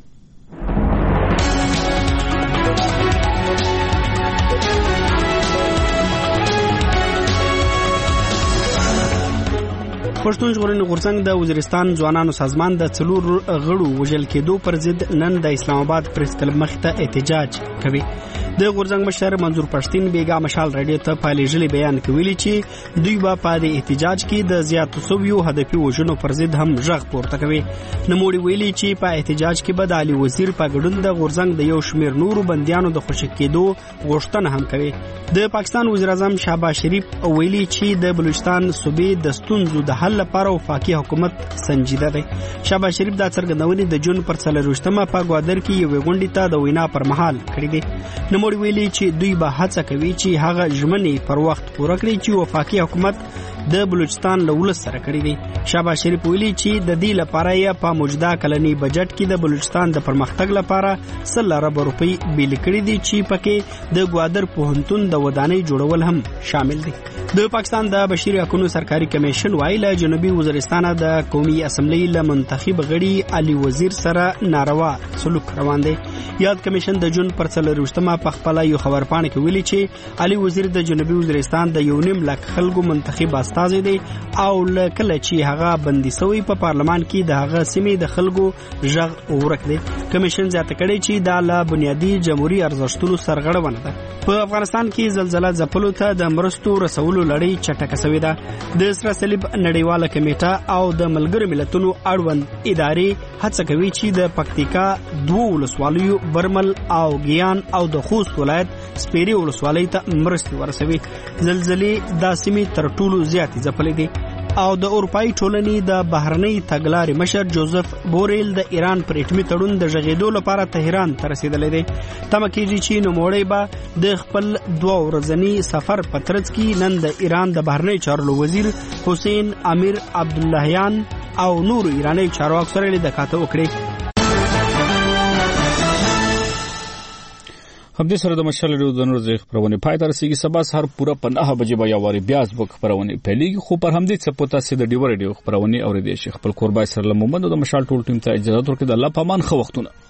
پښتون ژغورنې غورځنګ د وزیرستان ځوانانو سازمان د څلور غړو وژل کېدو پر ضد نن د اسلام آباد پریس کلب مخ ته احتجاج کوي. د غورځنګ مشر منظور پښتين بیګا مشال رادیو ته پایلېژلي بیان کوي چې دوی به په دې احتجاج کې د زیاتو سویو هدفي وژنو پر ضد هم ژغ پورته کوي. نموړي ویلي چې په احتجاج کې به د علي وزیر په ګډون د غورځنګ د یو شمیر نورو بنديانو د خوشی کېدو غوښتنه هم کوي. د پاکستان وزیر اعظم شهباز شریف ویلي چې د بلوچستان صوبې د ستونزو د حل لپاره وفاقي حکومت سنجیده دی. شهباز شریف دا څرګندونې د جون پر څلرویشتمه په ګوادر کې یو غونډې ته د وینا پر مهال کړې دي. نموړي ویلي چې دوی به هڅه کوي چې هغه ژمنې پر وخت پوره کړي چې وفاقي حکومت د بلوچستان له ولس سره کړی دی. شهباز شریف ویلي چې د دې لپاره یې په موجوده کلنی بجټ کې د بلوچستان د پرمختګ لپاره سل ارب روپۍ بیل کړي دي چې پکې د ګوادر پوهنتون د ودانۍ جوړول هم شامل دي. د پاکستان د بشري حقوقو سرکاري کمیشن وايي له جنوبي وزیرستان د قومي اسمبلی له منتخب غړي علي وزیر سره ناروا سلوک روان دی. یاد کمیشن د جون پر څلرویشتمه په خپل یو خبرپاڼه کې ویلي چې علي وزیر د جنوبي وزیرستان د یو نیم لک خلکو منتخب استازی دی او کله چې هغه بندي سوی په پارلمان کې د هغه سیمې د خلکو ژغ ورک دی. کمیشن زیاته کړي چې دا له بنیادی جمهوریت ارزښتونو سرغړونه ده. په افغانستان کې زلزلہ ځپلو ته د مرستو رسولو لړۍ چټکه شوې ده. د سره صلیب نړیواله کمیټه او د ملګرو ملتونو اړوند ادارې هڅه کوي چې د پکتیکا دوه ولسوالیو برمل او ګیان او د خوست ولایت سپیری ولسوالۍ ته مرستې ورسوي. زلزلې د سیمې تر ټولو زیاتې ځپلې دي او د اروپאי ټولنې د بهرنۍ تګلارې مشر جوزف بوریل د ایران پر اټومي تړون د ژغېدو لپاره تهران ته رسیدلی دی. تمه کېږي چې نوموړی به د خپل دوه ورځني سفر په ترڅ کې نن د ایران د بهرنۍ چارو وزیر حسین امیر عبداللهیان او نورو ایراني چارواکو سره لیدکاته وکړي. همدې سره د مشال ریو د نور ځای خبرونه پای ته رسیږي. سبا سهار پوره په نهه بجې به یو واري بیا زموږ خبرونه پیلېږي، خو پر همدې څه پوتا سي د ډیو ریډیو خبرونه اورېدئ شي. خپل قربای سره له مومند د مشال ټول ټیم ته اجازه ورکړئ. د الله پامان خو وختونه